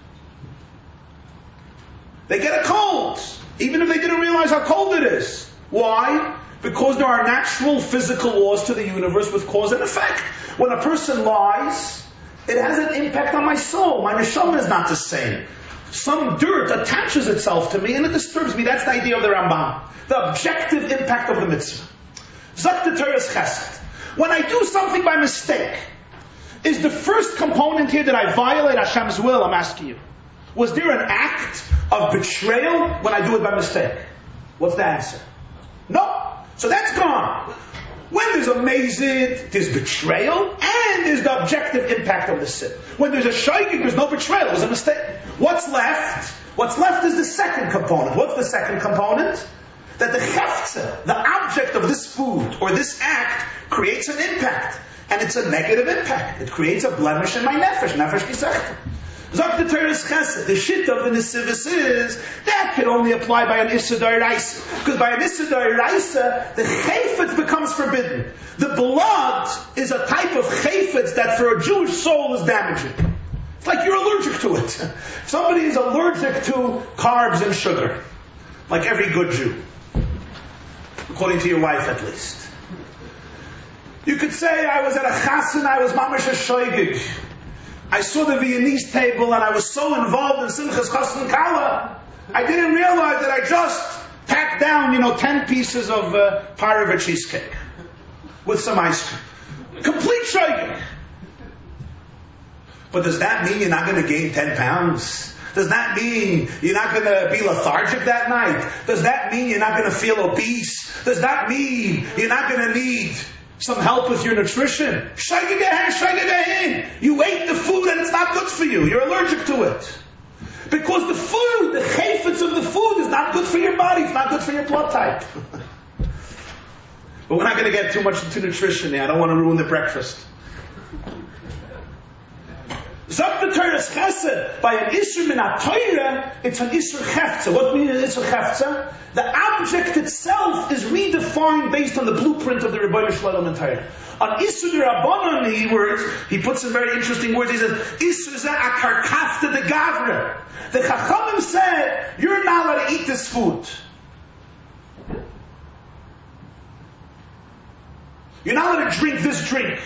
They get a cold, even if they didn't realize how cold it is. Why? Because there are natural physical laws to the universe with cause and effect. When a person lies, it has an impact on my soul. My neshama is not the same. Some dirt attaches itself to me and it disturbs me. That's the idea of the Rambam. The objective impact of the mitzvah. Zak the Torah's Chesed. When I do something by mistake, is the first component here that I violate Hashem's will? I'm asking you. Was there an act of betrayal when I do it by mistake? What's the answer? No. So that's gone. When there's a mazid, there's betrayal, and there's the objective impact of the sin. When there's a shaygig, there's no betrayal, there's a mistake. What's left? What's left is the second component. What's the second component? That the chefza, the object of this food or this act, creates an impact. And it's a negative impact. It creates a blemish in my nefesh kisachta. Zok the Torah's Chesed, the shit of the Nesivus is, that can only apply by an Issa D'Oraisa. Because by an Issa D'Oraisa, the chayfetz becomes forbidden. The blood is a type of chayfetz that for a Jewish soul is damaging. It's like you're allergic to it. Somebody is allergic to carbs and sugar. Like every good Jew. according to your wife at least. You could say I was at a chasen, I was mamash a shoygig. I saw the Viennese table and I was so involved in Simchas Chassan Kala, I didn't realize that I just packed down, 10 pieces of Pareva cheesecake with some ice cream. Complete shoygig. But does that mean you're not going to gain 10 pounds? Does that mean you're not going to be lethargic that night? Does that mean you're not going to feel obese? Does that mean you're not going to need some help with your nutrition? You ate the food and it's not good for you. You're allergic to it. Because the food, the chayfetz of the food is not good for your body. It's not good for your blood type. But we're not going to get too much into nutrition here. I don't want to ruin the breakfast. Zok the Torah's chesed, by an Isur min HaTorah, it's an Isur Hefza. What means an Isur Hefza? The object itself is redefined based on the blueprint of the Rebbeinu Shalom and Torah. On Isur Rabbanon, he puts in very interesting words. He says, Isur zeh akarkafta de gavre. The Chachamim said, you're not allowed to eat this food. You're not allowed to drink this drink.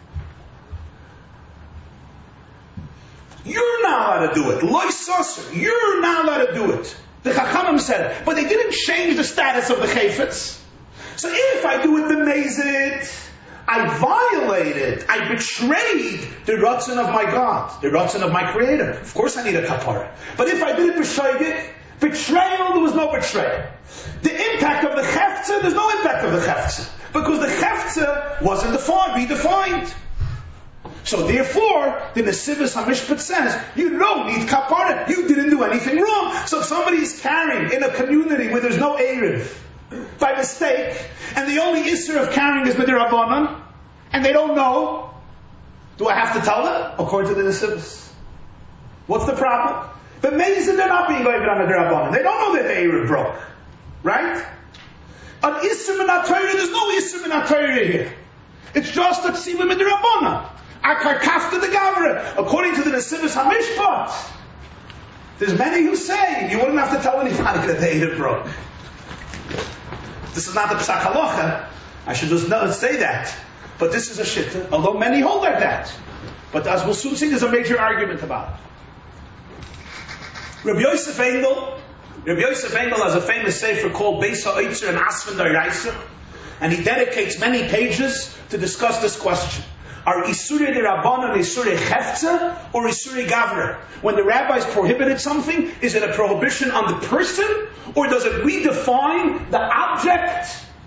You're not allowed to do it. Loi sasser. You're not allowed to do it. The Chachamim said it. But they didn't change the status of the chayfetz. So if I do it the mezid, I violated, I betrayed the ratzon of my God, the ratzon of my Creator. Of course I need a kapara. But if I did it b'shoigig, betrayal, there was no betrayal. The impact of the chefza, there's no impact of the chefza. Because the chefza wasn't redefined. So therefore, the Nesivos HaMishpat says, you don't need kapara. You didn't do anything wrong. So if somebody is carrying in a community where there's no Erev, by mistake, and the only Isser of carrying is B'dirabbanan, and they don't know, do I have to tell them? According to the Nesivos. What's the problem? But maybe they're not being going on the B'dirabbanan. They don't know that the Erev broke. Right? On Isser min HaTorah, there's no Isser min HaTorah here. It's just that Tzivah B'dirabbanan. Akarkafta the Gavra, according to the Nesivos HaMishpat. There's many who say you wouldn't have to tell anybody that the Erev broke. This is not the Psak Halacha. I should just say that. But this is a shitta, although many hold like that. But as we'll soon see, there's a major argument about it. Rabbi Yosef Engel has a famous sefer called Beis HaOtzer and Asfin D'Oraisa, and he dedicates many pages to discuss this question. Are Isurei D'Rabbanan Isurei Hefza or Isurei Gavra? When the rabbis prohibited something, is it a prohibition on the person, or does it redefine the object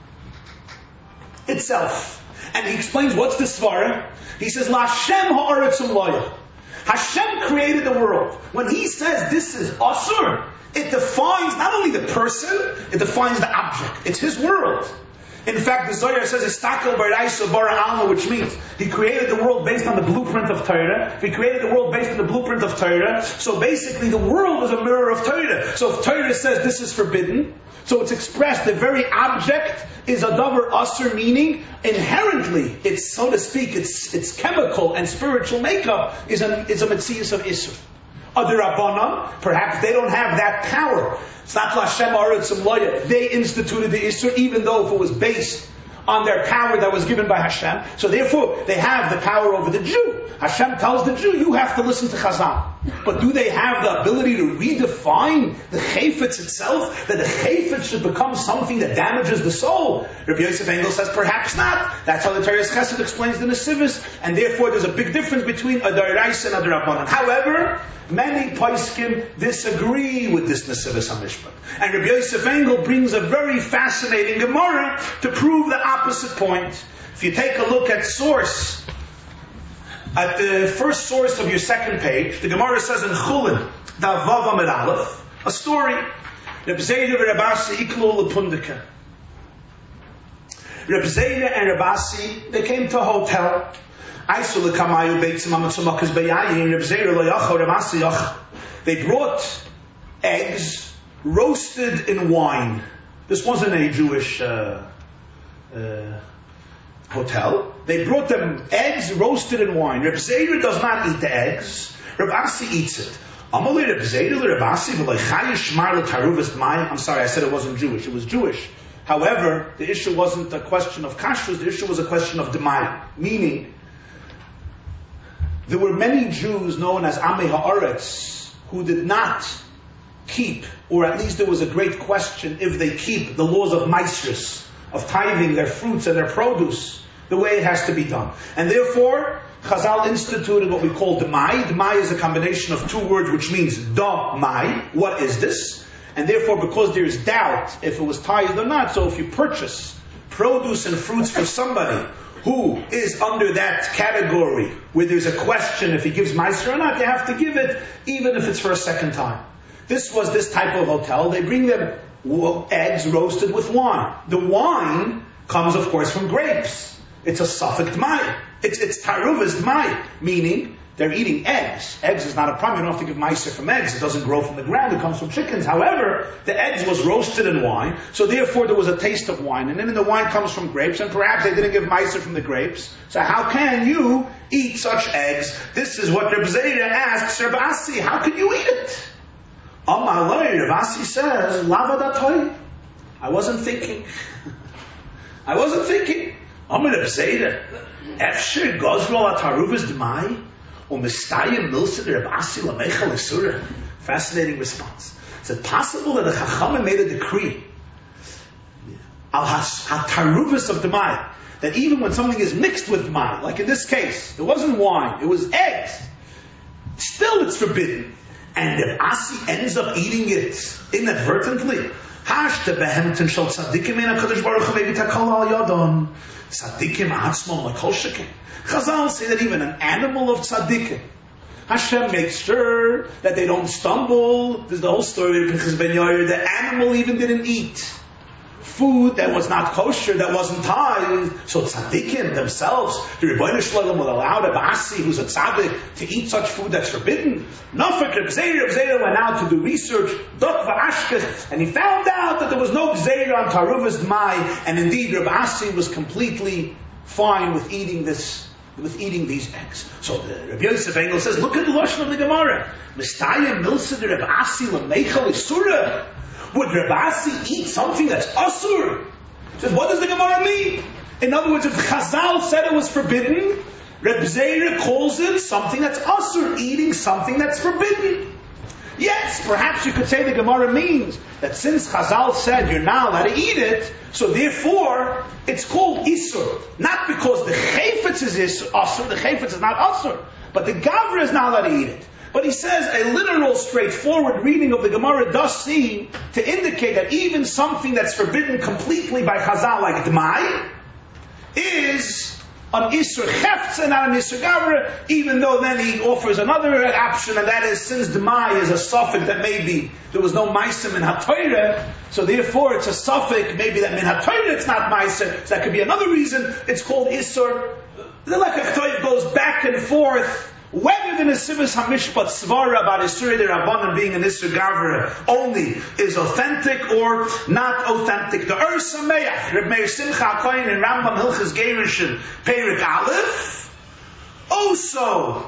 itself? And he explains what's the svara. He says, LaShem ha'aretz u'loya. Hashem created the world. When he says this is asur, it defines not only the person, it defines the object. It's his world. In fact, the Zohar says, Istakel b'raisa bara alma, which means he created the world based on the blueprint of Torah. He created the world based on the blueprint of Torah. So basically, the world is a mirror of Torah. So if Torah says this is forbidden, so it's expressed, the very object is a davar asur, meaning inherently, it's, so to speak, its chemical and spiritual makeup is a metzius of Isur. Other Rabbanan, perhaps they don't have that power. It's not Lashem Aretz Loya. They instituted the Isur, even though if it was based on their power that was given by Hashem. So therefore, they have the power over the Jew. Hashem tells the Jew, you have to listen to Chazal. But do they have the ability to redefine the chayfetz itself? That the chayfetz should become something that damages the soul? Rabbi Yosef Engel says, perhaps not. That's how the Torah's Chesed explains the Nesivos. And therefore, there's a big difference between a D'Oraisa and a D'Rabbanan. However, many Poskim disagree with this Nesivos HaMishpat. And Rabbi Yosef Engel brings a very fascinating Gemara to prove the opposite point. If you take a look at source, at the first source of your second page, the Gemara says in Chulin, Davav Amid Aleph, a story. Reb Zera and Rabasi iklu lepundika. Reb Zera and Rabasi, they came to a hotel. They brought eggs roasted in wine. This wasn't a Jewish hotel. They brought them eggs roasted in wine. Reb Zera does not eat the eggs. Reb Asi eats it. I'm sorry, I said it wasn't Jewish. It was However, the issue wasn't a question of kashrus, the issue was a question of demai. Meaning, there were many Jews known as Amei Haaretz who did not keep, or at least there was a great question if they keep the laws of Maasros, of tithing their fruits and their produce, the way it has to be done. And therefore, Chazal instituted what we call Demai. Demai is a combination of two words which means Da-mai, what is this? And therefore, because there is doubt if it was tithed or not, so if you purchase produce and fruits for somebody who is under that category, where there's a question if he gives Meiser or not, you have to give it, even if it's for a second time. This was this type of hotel. They bring them eggs roasted with wine. The wine comes, of course, from grapes. It's a Safek D'mai. It's Taruvas D'mai, meaning they're eating eggs. Eggs is not a problem. You don't have to give Meiser from eggs. It doesn't grow from the ground. It comes from chickens. However, the eggs was roasted in wine, so therefore there was a taste of wine. And then the wine comes from grapes, and perhaps they didn't give Meiser from the grapes. So how can you eat such eggs? This is what Reb Zera asks Reb Asi. How can you eat it? Amalei, Reb Asi says, Lavadatoi. I wasn't thinking. I wasn't thinking. Amar Reb Zera, Efsher Gozrol Ataruvas D'mai, Umistayim Milsid Reb Asi Lamechel Isura. Fascinating response. Is it possible that the Chachamim made a decree al Taruvas of D'mai, that even when something is mixed with D'mai, like in this case, it wasn't wine, it was eggs, still it's forbidden, and Reb Asi ends up eating it inadvertently? Hashte behemten shel tzadikim in HaKadosh Baruch Hu maybe takal al yadon. Tzadikim atzmon l'kol shekin. Chazal say that even an animal of tzadikim, Hashem makes sure that they don't stumble. There's the whole story of Pinchas ben Yair. The animal even didn't eat food that was not kosher, that wasn't tithed. So tzaddikim themselves, the Rebbeinu Shalom will allow Reb Asi, who's a tzaddik, to eat such food that's forbidden. Nafek Reb Zera went out to do research, Dok v'ashkes, and he found out that there was no gzeira on Taruvas D'mai, and indeed Reb Asi was completely fine with eating these eggs. So the Rabbi Yosef Engel says, look at the lashon of the Gemara. Mistayim milsid Reb Asi l'meichel isura. Would Reb Asi eat something that's asur? He says, what does the Gemara mean? In other words, if Chazal said it was forbidden, Reb Zera calls it something that's asur, eating something that's forbidden. Yes, perhaps you could say the Gemara means that since Chazal said you're not allowed to eat it, so therefore it's called isur. Not because the chayfetz is asur, the chayfetz is not asur, but the gavra is not allowed to eat it. But he says a literal, straightforward reading of the Gemara does seem to indicate that even something that's forbidden completely by Chazal, like D'mai, is an Isur Chefts and not an Isur Gavra, even though then he offers another option, and that is, since D'mai is a suffix that maybe there was no Maisim in HaTorah, so therefore it's a suffix, maybe that in HaTorah it's not Maisim, so that could be another reason it's called Isur. The Lekach Toiv goes back and forth, whether the Nesivos HaMishpat Svara about Isur de Rabbanan being an Isur Gavra only is authentic or not authentic. The Ur Sameach, Reb Meir Simcha HaKoyin in Rambam Hilchas Gerushin, Perik Aleph, also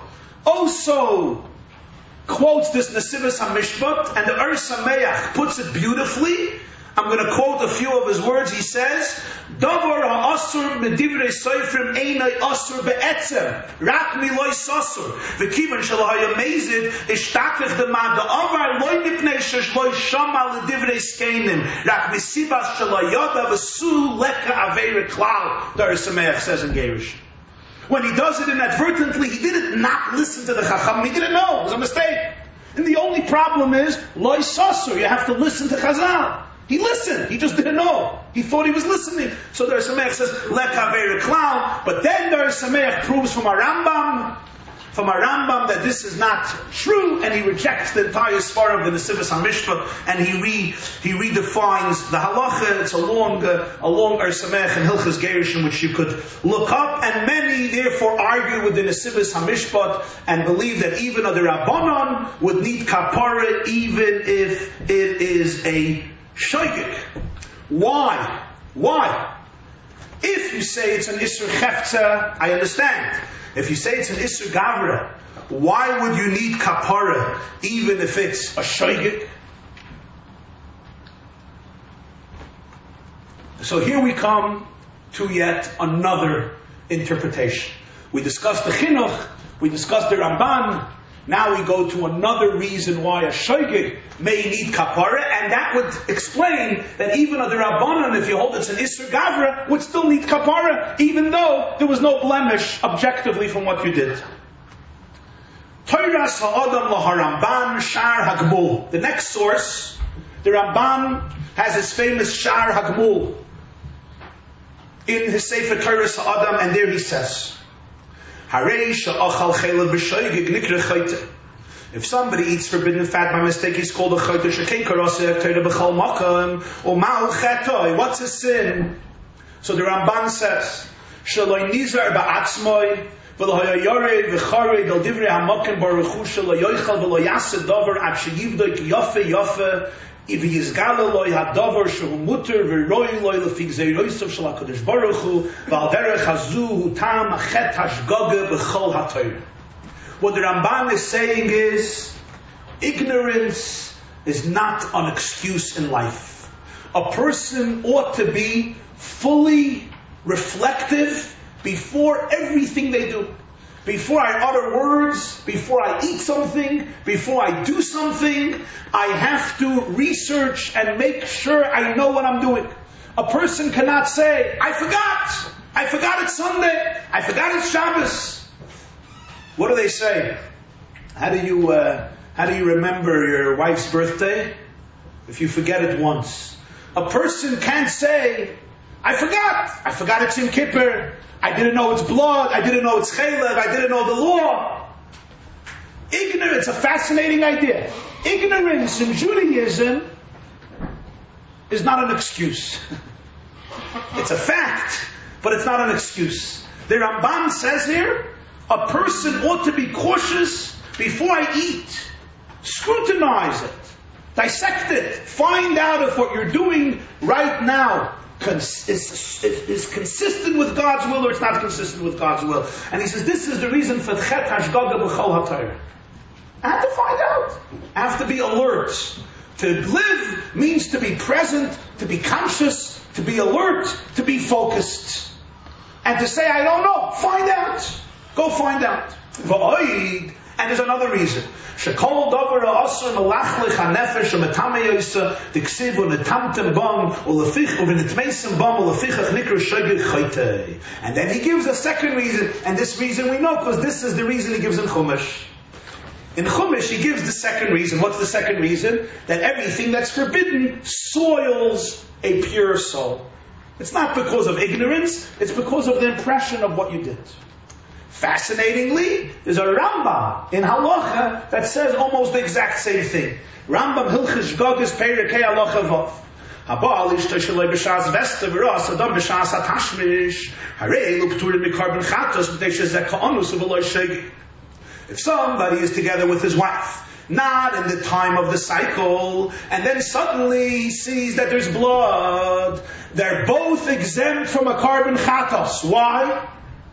quotes this Nesivos HaMishpat, and the Ur Sameach puts it beautifully. I'm going to quote a few of his words. He says, Davar ha'asur medivrei soifrim einai asur be'etzem, rak miloi sasur, v'kivan shalahaya mezid, ishtaklich demad da'avar loy mipnei shesh loy shama l'divrei skeinim, rak misibas shalayada v'su leka aveira klal, the Ur Sameach says in Gerush. When he does it inadvertently, he didn't not listen to the Chacham, he didn't know, it was a mistake. And the only problem is, loy sasur, you have to listen to Chazal. He listened. He just didn't know. He thought he was listening. So the Ur Sameach says, Lek Haveir Klal. But then the Ur Sameach proves from a Rambam that this is not true, and he rejects the entire Sfar of the Nesivos HaMishpat, and he redefines the halacha. It's a long Ur Sameach and Hilchas Gerushin, which you could look up, and many therefore argue with the Nesivos HaMishpat and believe that even a Rabbanon would need kapara even if it is a Shoygik. Why? If you say it's an Isur Chefza, I understand. If you say it's an Isur Gavra, why would you need Kapara even if it's a Shoygik? So here we come to yet another interpretation. We discussed the Chinuch, we discussed the Ramban, now we go to another reason why a Shoigig may need Kapara, and that would explain that even a Rabbanan, if you hold it's an Isser Gavra, would still need Kapara, even though there was no blemish objectively from what you did. Toiras ha'adam laharamban Shar Hagmul. The next source, the Ramban has his famous Shar Hagmul in his Sefer Toiras ha'adam, and there he says, if somebody eats forbidden fat by mistake, he's called a chayte. What's a sin? So the Ramban says, if he is galaloi hadavar shehu muter v'roi loi lefig zeiroisav shel HaKadosh Baruch Hu v'al derech hazu hu tam achet hashgaga b'chol ha'torah. What the Ramban is saying is, ignorance is not an excuse in life. A person ought to be fully reflective before everything they do. Before I utter words, before I eat something, before I do something, I have to research and make sure I know what I'm doing. A person cannot say, I forgot it's Sunday, I forgot it's Shabbos. What do they say? How do you remember your wife's birthday? If you forget it once. A person can't say, I forgot it's Yom Kippur, I didn't know it's blood, I didn't know it's chaylev, I didn't know the law. Ignorance, a fascinating idea. Ignorance in Judaism is not an excuse. It's a fact, but it's not an excuse. The Ramban says here, a person ought to be cautious before I eat. Scrutinize it. Dissect it. Find out if what you're doing right now is consistent with God's will or it's not consistent with God's will. And he says, this is the reason for Chet Hashgaga B'chol HaTorah. I have to find out. I have to be alert. To live means to be present, to be conscious, to be alert, to be focused. And to say, I don't know, find out. Go find out. And there's another reason. Shekol davar ha'asur melachlich ha'nefesh ha'metame yosa diksiv u'netamtem bam u'lefich u'v'nitmeisem bam u'lefichach nikra shogeg chaytei. And then he gives a second reason, and this reason we know because this is the reason he gives in Chumash. In Chumash he gives the second reason. What's the second reason? That everything that's forbidden soils a pure soul. It's not because of ignorance, it's because of the impression of what you did. Fascinatingly, there's a Rambam in Halacha that says almost the exact same thing. Rambam Hilchos Shgogos Perikei Halacha Vav. Habal ishto sheloi b'shas vesta v'ras adam b'shas hatashmish harei lo p'turim mikarban chatos b'tei shezeh ka'anus v'loi shegi. If somebody is together with his wife, not in the time of the cycle, and then suddenly he sees that there's blood, they're both exempt from a carbon chatos. Why?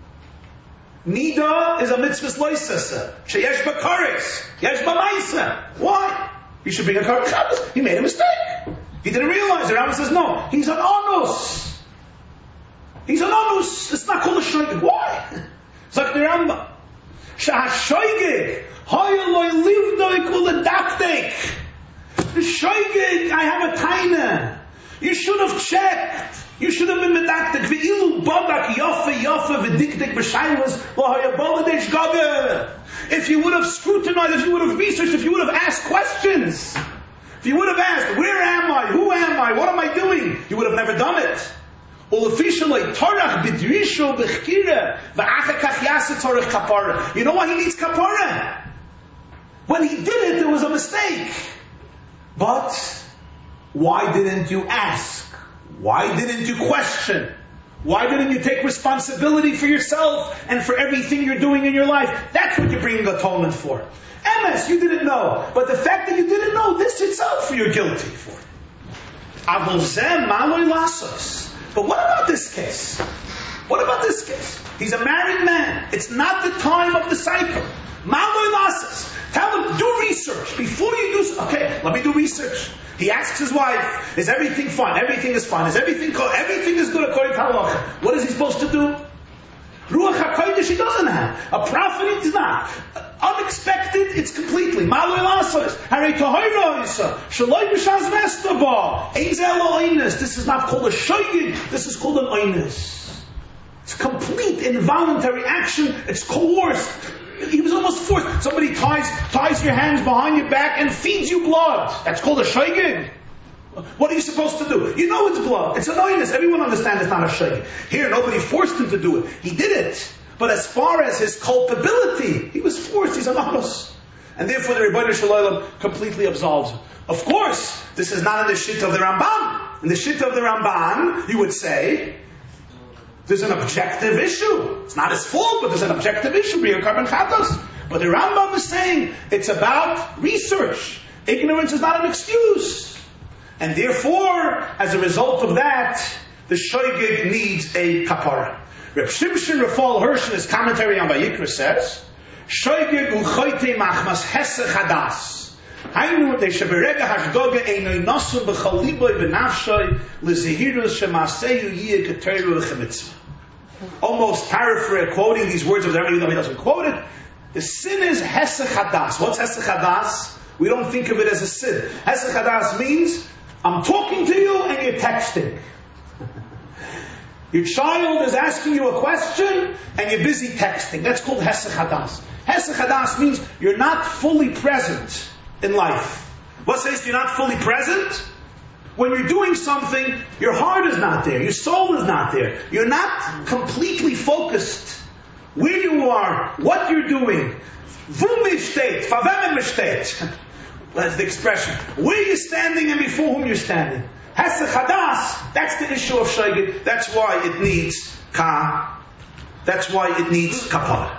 Nida is a mitzvah's loisasa. Sheyesh b'kares. Yesh b'maisa. Why? You should bring a carbon chatos. He made a mistake. He didn't realize it. Rambam says, no, he's an onus. He's an onus. It's not called a shoygig. Why? It's like the Rambam. Sha'ashoygig. Hoyaloi livdoi kuladaktek. The shoygig, I have a taina. You should have checked. You should have been medaktek. Ve'ilu badak yafe v'diktek b'shaylas l'haya baladesh gaga. If you would have scrutinized, if you would have researched, if you would have asked questions, if you would have asked, where am I? Who am I? What am I doing? You would have never done it. You know why he needs kapara? When he did it, there was a mistake. But why didn't you ask? Why didn't you question? Why didn't you take responsibility for yourself and for everything you're doing in your life? That's what you're bringing atonement for. MS, you didn't know. But the fact that you didn't know, this itself you're guilty for. But what about this case? What about this case? He's a married man. It's not the time of the cycle. Tell him, do research. Before you do, okay, let me do research. He asks his wife, is everything fine? Everything is fine. Is everything is good according to halacha? What is he supposed to do? Ruach HaKodesh he doesn't have. A prophet he does not. Unexpected, it's completely. Maloi Lasos. Harei Tohira Isa. Shaloi B'Shaz Vestaba. Ein Zeh Lo Oines. This is not called a shoygig. This is called an oines. It's complete involuntary action. It's coerced. He was almost forced. Somebody ties your hands behind your back and feeds you blood. That's called a shoygig. What are you supposed to do? You know it's blood. It's an oinus. Everyone understands it's not a shayk. Here, nobody forced him to do it. He did it. But as far as his culpability, he was forced. He's an anus. And therefore the Rebbeinu Shalom completely absolves him. Of course, this is not in the shit of the Ramban. In the shit of the Ramban, you would say, there's an objective issue. It's not his fault, but there's an objective issue. But the Rambam is saying, it's about research. Ignorance is not an excuse. And therefore, as a result of that, the shoygig needs a kapara. Reb Shimshon Rafal Hirsch in his commentary on Vayikra says, shoygig uchoite machmas hesech hadas. Hainu de sheberega hashgoga eino nosum b'chaliboy v'nafshoy l'zehirus shemaseyu yiyeh keteru l'chemitzvah. Almost paraphrasing, quoting these words of the Rebbe, even though he doesn't quote it, the sin is hesech hadas. What's hesech hadas? We don't think of it as a sin. Hesech hadas means, I'm talking to you and you're texting. Your child is asking you a question and you're busy texting. That's called hesech hadas. Hesech hadas means you're not fully present in life. What says you're not fully present? When you're doing something, your heart is not there. Your soul is not there. You're not completely focused. Where you are, what you're doing. Wo mir steht, vor wem mir steht. That's the expression. Where you're standing and before whom you're standing. Hesech hadas, that's the issue of shoygig. That's why it needs That's why it needs kapara.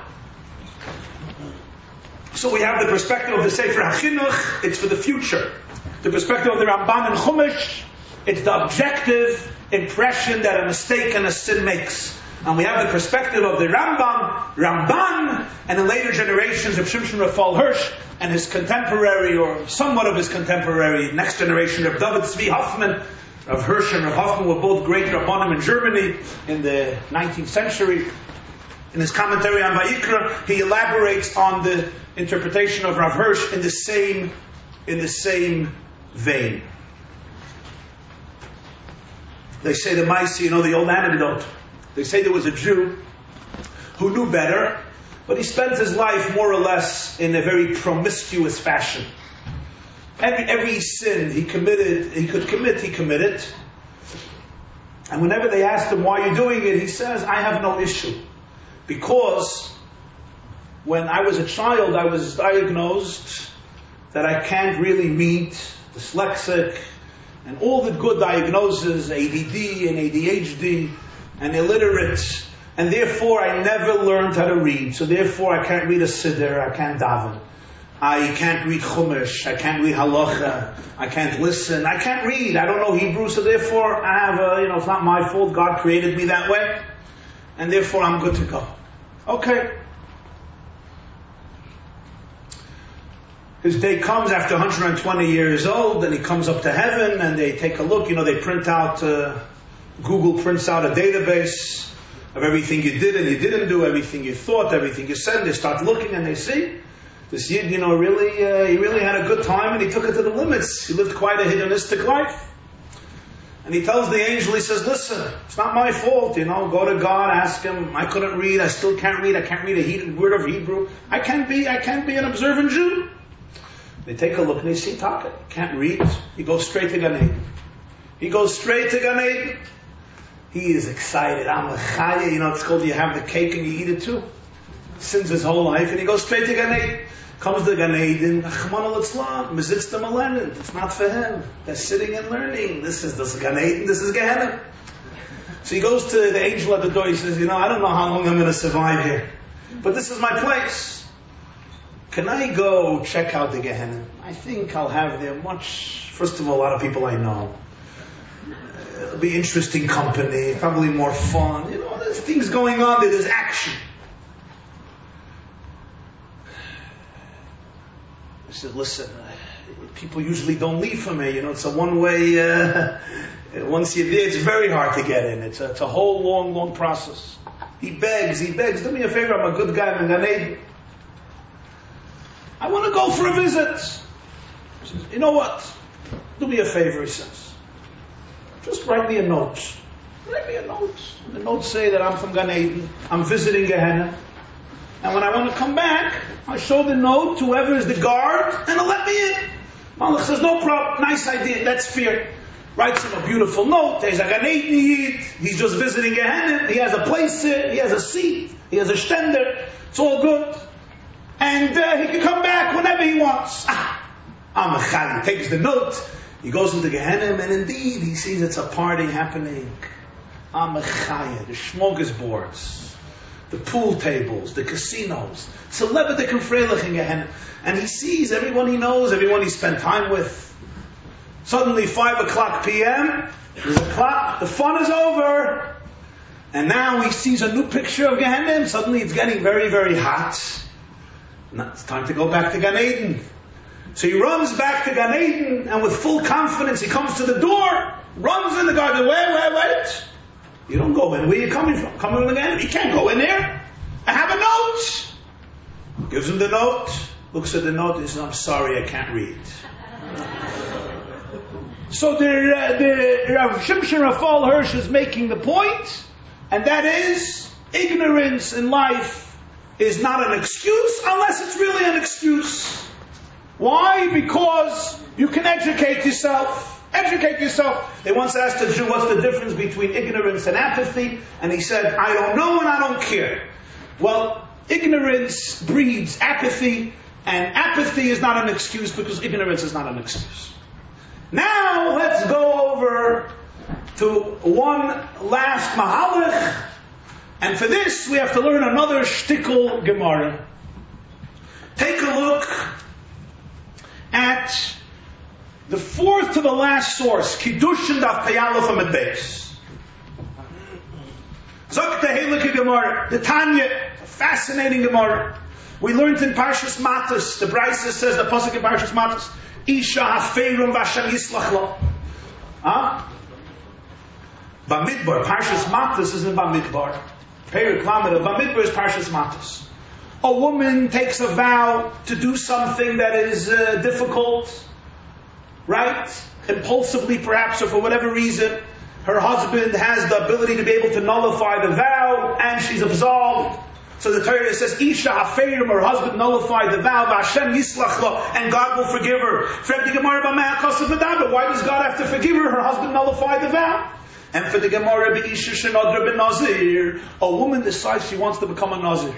So we have the perspective of the Sefer HaChinuch, it's for the future. The perspective of the Ramban and Chumash, it's the objective impression that a mistake and a sin makes. And we have the perspective of the Ramban, and in later generations of Shimshon Rafal Hirsch, and his contemporary, or somewhat of his contemporary, next generation of David Zvi Hoffman, of Hirsch and Rav Hoffman were both great Rabbanim in Germany in the 19th century. In his commentary on Vayikra, he elaborates on the interpretation of Rav Hirsch in the same vein. They say the Maisi, the old anecdote. They say there was a Jew who knew better, but he spent his life more or less in a very promiscuous fashion. Every sin he could commit. And whenever they asked him why you're doing it, he says, I have no issue. Because when I was a child, I was diagnosed that I can't really read, dyslexic, and all the good diagnoses, ADD and ADHD, and illiterate, and therefore I never learned how to read. So therefore I can't read a siddur, I can't daven. I can't read Chumash, I can't read Halacha, I can't listen, I can't read, I don't know Hebrew, so therefore I have it's not my fault, God created me that way, and therefore I'm good to go. Okay. His day comes after 120 years old, and he comes up to heaven, and they take a look, they print out, Google prints out a database of everything you did and you didn't do, everything you thought, everything you said. They start looking and they see this Yid, he really had a good time and he took it to the limits. He lived quite a hedonistic life. And he tells the angel, he says, listen, it's not my fault, go to God, ask him, I couldn't read, I still can't read, I can't read a word of Hebrew. I can't be an observant Jew. They take a look and they see Taka. Can't read. He goes straight to Gan Eden. He is excited. I'm a chaya. It's called you have the cake and you eat it too. Sins his whole life and he goes straight to Gan Eden. Comes to Gan Eden. Achman al-Islam. Mizitz the Malenin. It's not for him. They're sitting and learning. This is Gan Eden. This is Gehenna. So he goes to the angel at the door. He says, I don't know how long I'm going to survive here. But this is my place. Can I go check out the Gehenna? I think I'll have there first of all, a lot of people I know. It'll be interesting company, probably more fun. There's things going on there, there's action. He said, listen, people usually don't leave for me. It's a one-way, once you're there, it's very hard to get in. It's a whole long process. He begs, do me a favor, I'm a good guy, I'm a Gan Eden. I want to go for a visit. He says, you know what? Do me a favor, he says. Just write me a note. Write me a note. The notes say that I'm from Gan Eden. I'm visiting Gehenna. And when I want to come back, I show the note to whoever is the guard, and he'll let me in. Malach says, no problem. Nice idea. That's fair. Writes him a beautiful note. There's a Gan Eden Yid. He's just visiting Gehenna. He has a place here. He has a seat. He has a stender. It's all good. And he can come back whenever he wants. I'm a Chai. He takes the note. He goes into Gehenna, and indeed, he sees it's a party happening. I'm a Chai. The smorgasbords. The pool tables, the casinos, celebrity freilich in Gehenna. And he sees everyone he knows, everyone he spent time with. Suddenly 5 o'clock p.m., there's a clock, the fun is over. And now he sees a new picture of Gehenna, and suddenly it's getting very, very hot. Now it's time to go back to Gan Eden. So he runs back to Gan Eden, and with full confidence he comes to the door, runs in the garden, wait. You don't go in. Where are you coming from? Coming from again? You can't go in there. I have a note. Gives him the note. Looks at the note and says, I'm sorry, I can't read. So the Rav Shimshon Raphael Hirsch is making the point, and that is, ignorance in life is not an excuse unless it's really an excuse. Why? Because you can educate yourself. Educate yourself. They once asked a Jew, what's the difference between ignorance and apathy? And he said, I don't know and I don't care. Well, ignorance breeds apathy, and apathy is not an excuse because ignorance is not an excuse. Now, let's go over to one last mahalach. And for this, we have to learn another shtickle Gemara. Take a look at the fourth to the last source, Kiddushin Daf Peyalef Amud Beis. Zok the Heilige Gemara, the Tanya, a fascinating Gemara. We learned in Parshas Matos, the Brisa says, the Pasuk in Parshas Matos, Isha hafeirum v'Hashem yislach lo. Bamidbar, Parshas Matos is in Bamidbar. Perik Lamed, Bamidbar is Parshas Matos. A woman takes a vow to do something that is difficult, right? Impulsively perhaps, or for whatever reason, her husband has the ability to be able to nullify the vow, and she's absolved. So the Torah says, Isha hafeirim, her husband nullified the vow, V'Hashem yislach lo, and God will forgive her. Why does God have to forgive her? Her husband nullified the vow. And for the Gemara, Isha shenodra ben Nazir, a woman decides she wants to become a Nazir.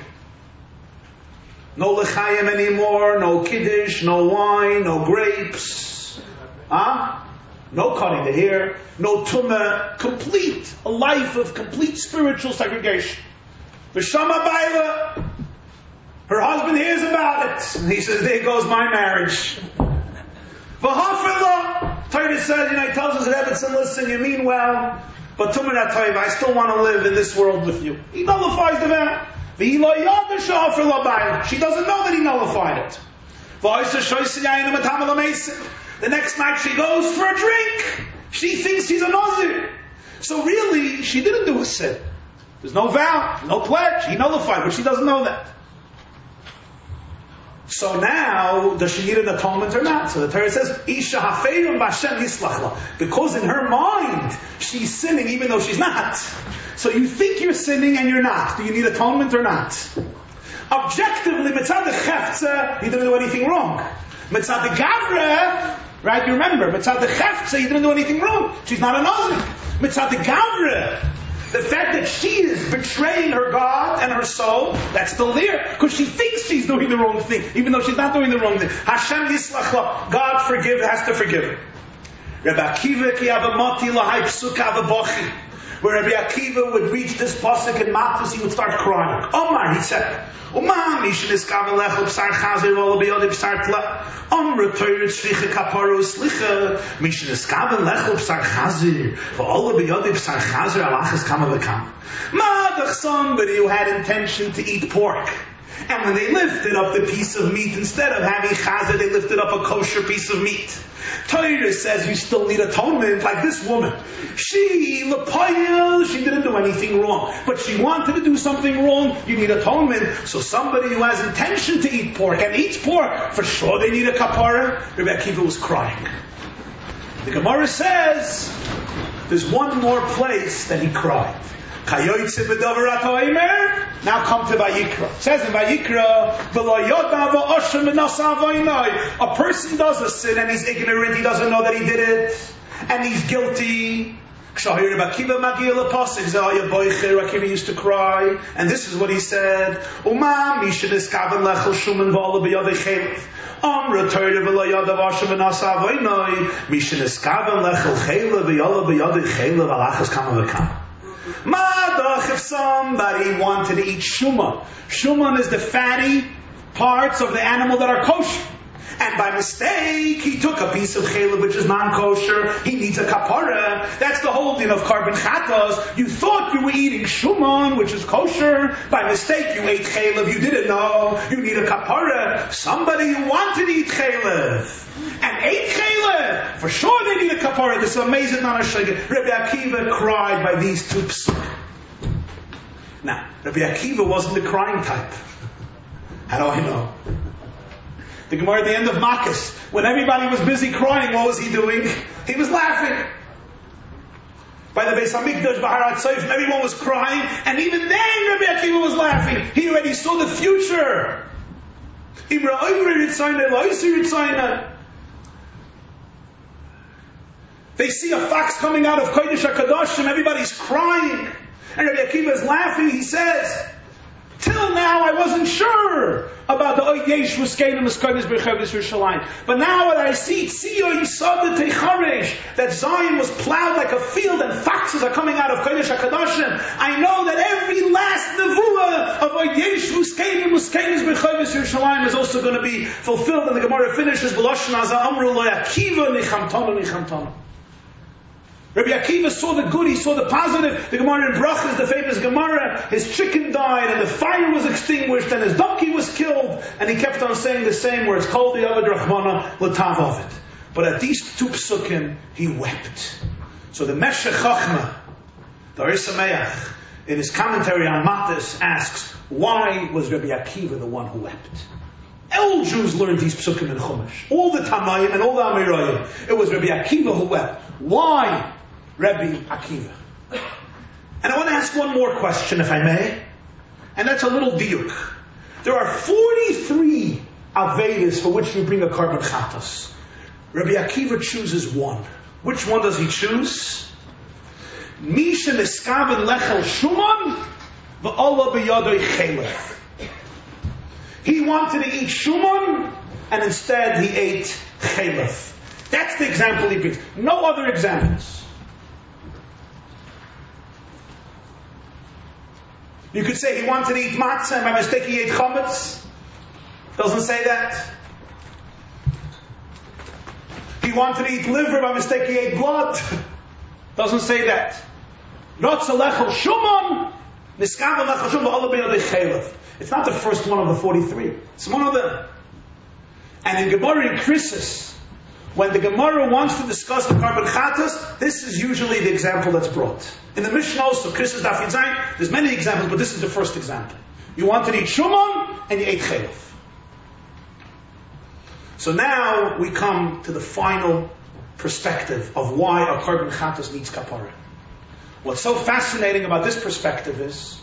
No lechayim anymore, no kiddush, no wine, no grapes. No cutting the hair, no tumah, complete, a life of complete spiritual segregation. V'shama baila, her husband hears about it, and he says, there goes my marriage. V'hafila, Torah says, he tells us at Ebbetson, listen, you mean well, but tumah that Torah, I still want to live in this world with you. He nullifies the vow. She doesn't know that he nullified it. The next night she goes for a drink. She thinks he's a Nazir. So really, she didn't do a sin. There's no vow, no pledge. He nullified, but she doesn't know that. So now, does she need an atonement or not? So the Torah says, Isha hafeirim v'Hashem yislach lo. Because in her mind, she's sinning even though she's not. So you think you're sinning and you're not. Do you need atonement or not? Objectively, mitzad the chefza, he didn't do anything wrong. Mitzad the gavra, right? You remember, mitzad the chefza, he didn't do anything wrong. She's not a Nazir. Mitzad the gavra, the fact that she is betraying her God and her soul, that's still there. Because she thinks she's doing the wrong thing, even though she's not doing the wrong thing. Hashem yislach lo, God has to forgive her. Rabbi Akiva ki avamati lahai psuka avabochi. Where Rabbi Akiva would reach this pasuk in Matos, he would start crying. Omar, he said, Umam, Mishin iskav lechu b'sar chazir v'olo b'yodi b'sar tla. Omar, Torah tzricha kaparu slicha. Mishin iskav lechu b'sar chazir v'olo b'yodi b'sar chazir alachas kama v'kam. Somebody who had intention to eat pork. And when they lifted up the piece of meat, instead of having chazah, they lifted up a kosher piece of meat. Torah says you still need atonement, like this woman. She didn't do anything wrong, but she wanted to do something wrong, you need atonement. So somebody who has intention to eat pork and eats pork, for sure they need a kapara. Rabbi Akiva was crying. The Gemara says, there's one more place that he cried. Now come to Vayikra. It says in Vayikra, a person does a sin and he's ignorant, he doesn't know that he did it, and he's guilty. Akiva used to cry, and this is what he said. If somebody wanted to eat shuman. Shuman is the fatty parts of the animal that are kosher. And by mistake, he took a piece of chaylev which is non-kosher. He needs a kapara. That's the holding of carbon chatos. You thought you were eating shuman, which is kosher. By mistake, you ate chaylev. You didn't know. You need a kapara. Somebody who wanted to eat chaylev and ate chaylev, for sure they need a kapara. This is amazing. Rabbi Akiva cried by these two psukim. Now, Rabbi Akiva wasn't the crying type. How do I know? The Gemara at the end of Makkas, when everybody was busy crying, what was he doing? He was laughing. By the Beis Hamikdash, Bahar HaTzoif, everyone was crying, and even then Rabbi Akiva was laughing. He already saw the future. They see a fox coming out of Kodesh HaKadosh, and everybody's crying. And Rabbi Akiva is laughing. He says, till now I wasn't sure about the Oyesh Muskein and Muskonis Berchevis Yerushalayim. But now when I see Tziyo Yisod Techaresh, that Zion was plowed like a field and foxes are coming out of Kodesh HaKadoshim, I know that every last nevuah of Oyesh Muskein and Muskonis Berchevis Yerushalayim is also going to be fulfilled. And the Gemara finishes, B'Lashon Hazeh Amru Lo Akiva Nichamtonu Nichamtonu. Rabbi Akiva saw the good, he saw the positive. The Gemara in Brachas, the famous Gemara, his chicken died and the fire was extinguished and his donkey was killed, and he kept on saying the same words, Kol Diavad Rachmana L'Tav Ovid. But at these two psukim, he wept. So the Meshech Chochmah, the Ohr Sameach, in his commentary on Matis, asks, why was Rabbi Akiva the one who wept? All Jews learned these psukim in Chumash. All the Tamayim and all the Amirayim. It was Rabbi Akiva who wept. Why Rabbi Akiva? And I want to ask one more question, if I may. And that's a little diuk. There are 43 Avedas for which you bring a carbon chatas. Rabbi Akiva chooses one. Which one does he choose? Misha neskaven lechel shuman v'olah b'yadoi chelef. He wanted to eat shuman, and instead he ate chelef. That's the example he brings. No other examples. You could say he wanted to eat matzah and by mistake he ate chametz. Doesn't say that. He wanted to eat liver, by mistake he ate blood. Doesn't say that. It's not the first one of the 43. It's one of them. And in Gemara in Krisis, when the Gemara wants to discuss the carbon chatas, this is usually the example that's brought. In the Mishnah also, Krisis Daf Yud Zayin, there's many examples, but this is the first example. You wanted to eat shuman, and you ate chelef. So now we come to the final perspective of why a carbon chatas needs kapara. What's so fascinating about this perspective is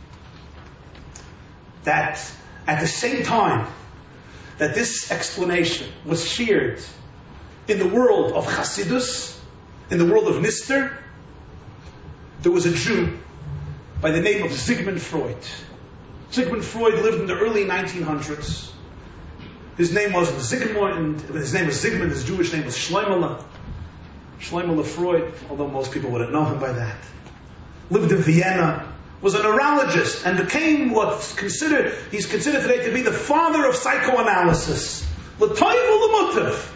that at the same time that this explanation was shared in the world of Chasidus, in the world of Nister, there was a Jew by the name of Sigmund Freud. Sigmund Freud lived in the early 1900s. His name was Sigmund, his Jewish name was Shlomo Freud, although most people wouldn't know him by that. Lived in Vienna, was a neurologist, and became he's considered today to be the father of psychoanalysis. L'toiv u'l'mutav.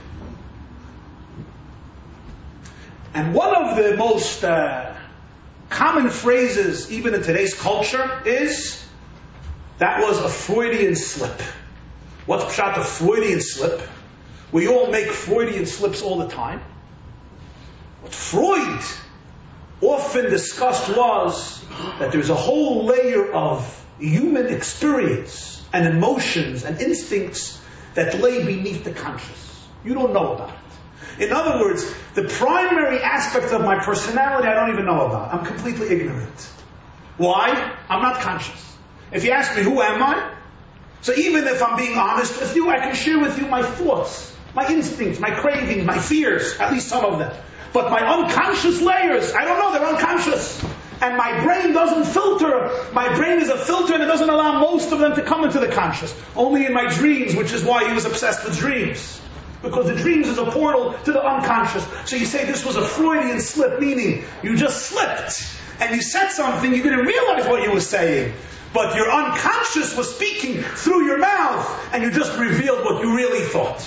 And one of the most common phrases, even in today's culture, is That was a Freudian slip. What's pshat a Freudian slip? We all make Freudian slips all the time. What Freud often discussed was that there's a whole layer of human experience and emotions and instincts that lay beneath the conscious. You don't know about it. In other words, the primary aspect of my personality I don't even know about. I'm completely ignorant. Why? I'm not conscious. If you ask me, who am I? So even if I'm being honest with you, I can share with you my thoughts, my instincts, my cravings, my fears, at least some of them. But my unconscious layers, I don't know, they're unconscious. And my brain doesn't filter. My brain is a filter and it doesn't allow most of them to come into the conscious. Only in my dreams, which is why he was obsessed with dreams. Because the dreams is a portal to the unconscious. So you say this was a Freudian slip, meaning you just slipped. And you said something, you didn't realize what you were saying. But your unconscious was speaking through your mouth, and you just revealed what you really thought.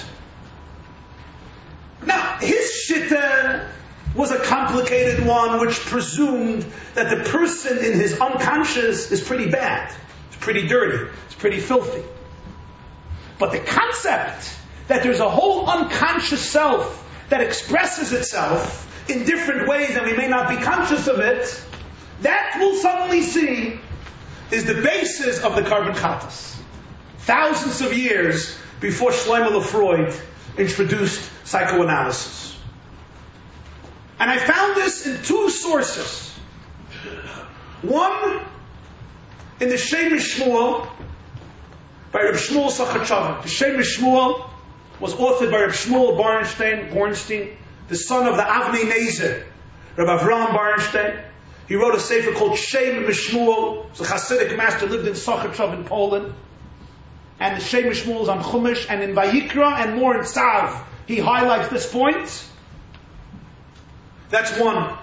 Now, his shitta was a complicated one, which presumed that the person in his unconscious is pretty bad. It's pretty dirty. It's pretty filthy. But the concept that there's a whole unconscious self that expresses itself in different ways and we may not be conscious of it, that we'll suddenly see is the basis of the Karban Khatas. Thousands of years before Shlomo Freud introduced psychoanalysis. And I found this in two sources. One, in the Shem Shmuel, by Reb Shmuel Sachatchavan. The Shem Shmuel was authored by Reb Shmuel Bornstein, the son of the Avnei Nezer, Reb Avraham Bornstein. He wrote a sefer called Shem Shmuel. It's a Hasidic master, lived in Sachatchav in Poland. And the Shem Shmuel is on Chumash, and in Vayikra and more in Tzav, he highlights this point. That's one.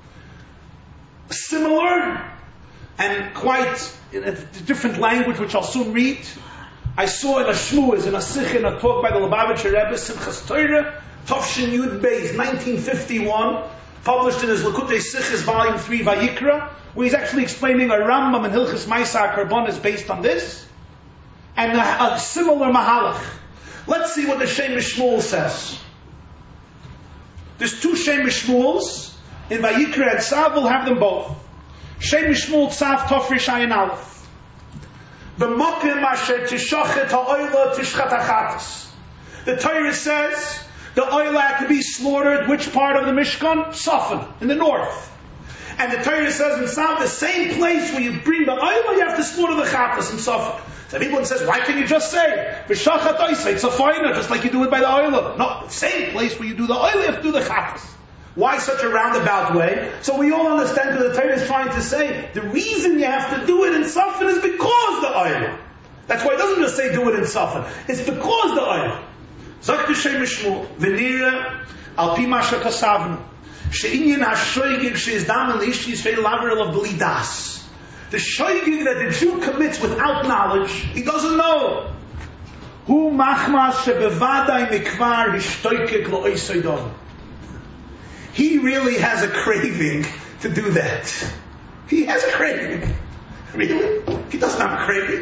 Similar and quite in a different language, which I'll soon read. I saw in a Shmuel, in a Sikh, in a talk by the Lubavitcher Rebbe, Simchas Torah, Tovshin Yud Beis, 1951, published in his Likutei Sichos, volume 3, Vayikra, where he's actually explaining a Rambam and Hilchos Ma'aseh HaKarban is based on this, and a similar Mahalach. Let's see what the Shem Shmuel says. There's two Shem Shmuels in Vayikra and Tzav. We'll have them both. Shem Shmuel Tzav Tofresh Ayin Aleph. B'mokim asher tishachet ha'oila tishchat hachatas. The Torah says the oila had to be slaughtered. Which part of the Mishkan? Safan, in the north. And the Torah says in Tzav, the same place where you bring the oila, you have to slaughter the chatas in Safan. So people says, why can't you just say v'shachat oisa? It's a finer, just like you do it by the oila. No, the same place where you do the oila, you have to do the chatas. Why such a roundabout way? So we all understand what the Torah is trying to say. The reason you have to do it in Safan is because the oil. That's why it doesn't just say do it in Safan. It's because the oil. Zok Shem Shmuel v'nira al pi ma shekasavnu she'inyan hashoygig she'izdam l'ishti yisrael lavrel of b'lidas. The shoygig that the Jew commits without knowledge, he doesn't know. Hu machmas shebevadai mikvar hishtoykik lo'oisei dom. He really has a craving to do that. He has a craving. Really? He doesn't have a craving.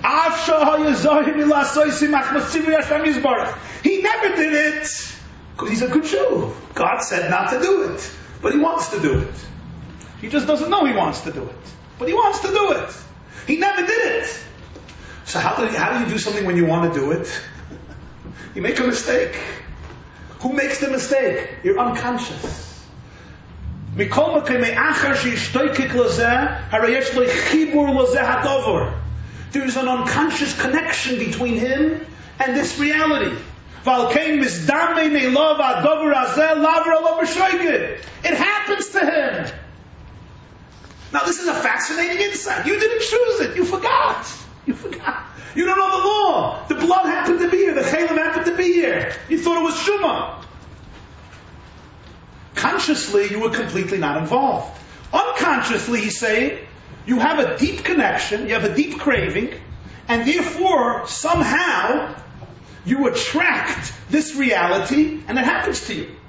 He never did it because he's a good Jew. God said not to do it, but he wants to do it. He just doesn't know he wants to do it, but he wants to do it. He never did it. So how do you do something when you want to do it? You make a mistake. Who makes the mistake? You're unconscious. There's an unconscious connection between him and this reality. It happens to him. Now this is a fascinating insight. You didn't choose it. You forgot. You don't know the law. The blood happened to be here. The chelim happened to be here. You thought it was Shuma. Consciously, you were completely not involved. Unconsciously, he's saying, you have a deep connection, you have a deep craving, and therefore, somehow, you attract this reality, and it happens to you.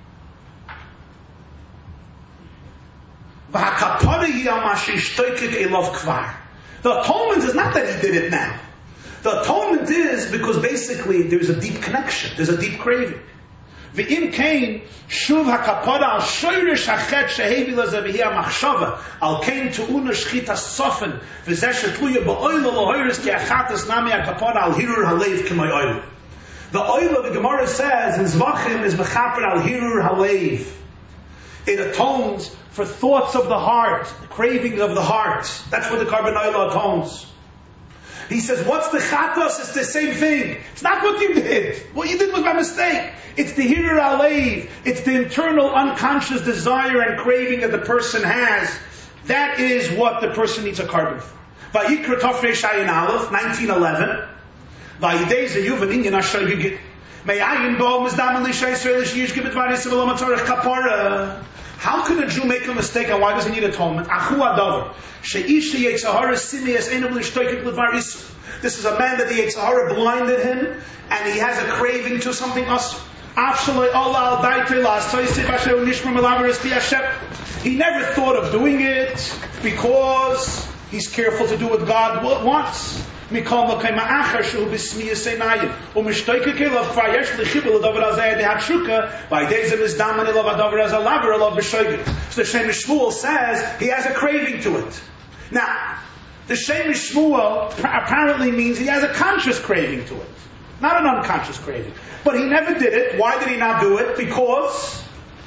The atonement is not that he did it now. The atonement is because basically there's a deep connection, there's a deep craving. V'im kain shuv hakapara al shoyrish hachet shehevi lazavihi hamachshava al kain tu'una shchita sofen v'zeh shetluya ba'oila lohoyris ki achatas nami hakapara al hirur halev k'may oila. The oila, the Gemara says in Zvachim, is mechaper al hirur halev. It atones for thoughts of the heart, cravings of the heart. That's what the carbon oila atones. He says, what's the chatos? It's the same thing. It's not what you did. What you did was by mistake. It's the hirur alev. It's the internal unconscious desire and craving that the person has. That is what the person needs a carbon for. Vayikra Tofrei Shayin Aleph, 1911. Vayidei Zeyuv and Inyan Ashayigit. Me'ayin bo mizdam l'isha Yisrael shiyish gibet varis v'lo matzorech kapara. How can a Jew make a mistake and why does he need atonement? Achu adavar. She'ish yetzahara simias enam l'shtoikik l'varis. This is a man that the Yetzirah blinded him and he has a craving to something else. He never thought of doing it because he's careful to do what God wants. He so the Shem Shmuel says he has a craving to it. Now, the Shem Shmuel apparently means he has a conscious craving to it, not an unconscious craving. But he never did it. Why did he not do it? Because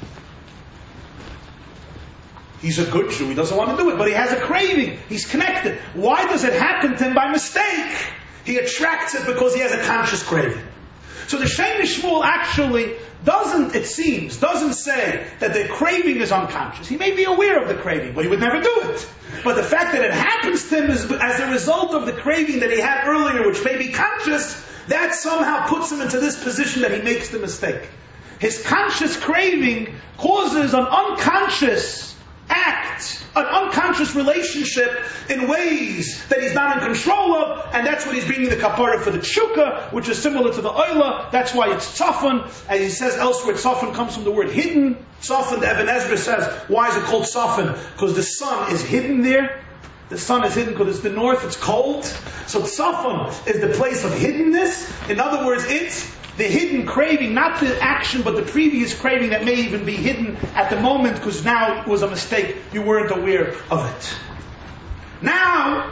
he's a good Jew. He doesn't want to do it, but he has a craving. He's connected. Why does it happen to him by mistake? He attracts it because he has a conscious craving. So the Shem Shmuel actually doesn't say that the craving is unconscious. He may be aware of the craving, but he would never do it. But the fact that it happens to him is as a result of the craving that he had earlier, which may be conscious, that somehow puts him into this position that he makes the mistake. His conscious craving causes an unconscious act, an unconscious relationship in ways that he's not in control of, and that's what he's bringing the kapara for the tshuka, which is similar to the oila. That's why it's tzafon, and he says elsewhere tzafon comes from the word hidden. Tzafon, the Eben Ezra says, why is it called tzafon? Because the sun is hidden there. The sun is hidden because it's the north, it's cold. So tzafon is the place of hiddenness. In other words, it's the hidden craving, not the action, but the previous craving that may even be hidden at the moment because now it was a mistake. You weren't aware of it. Now,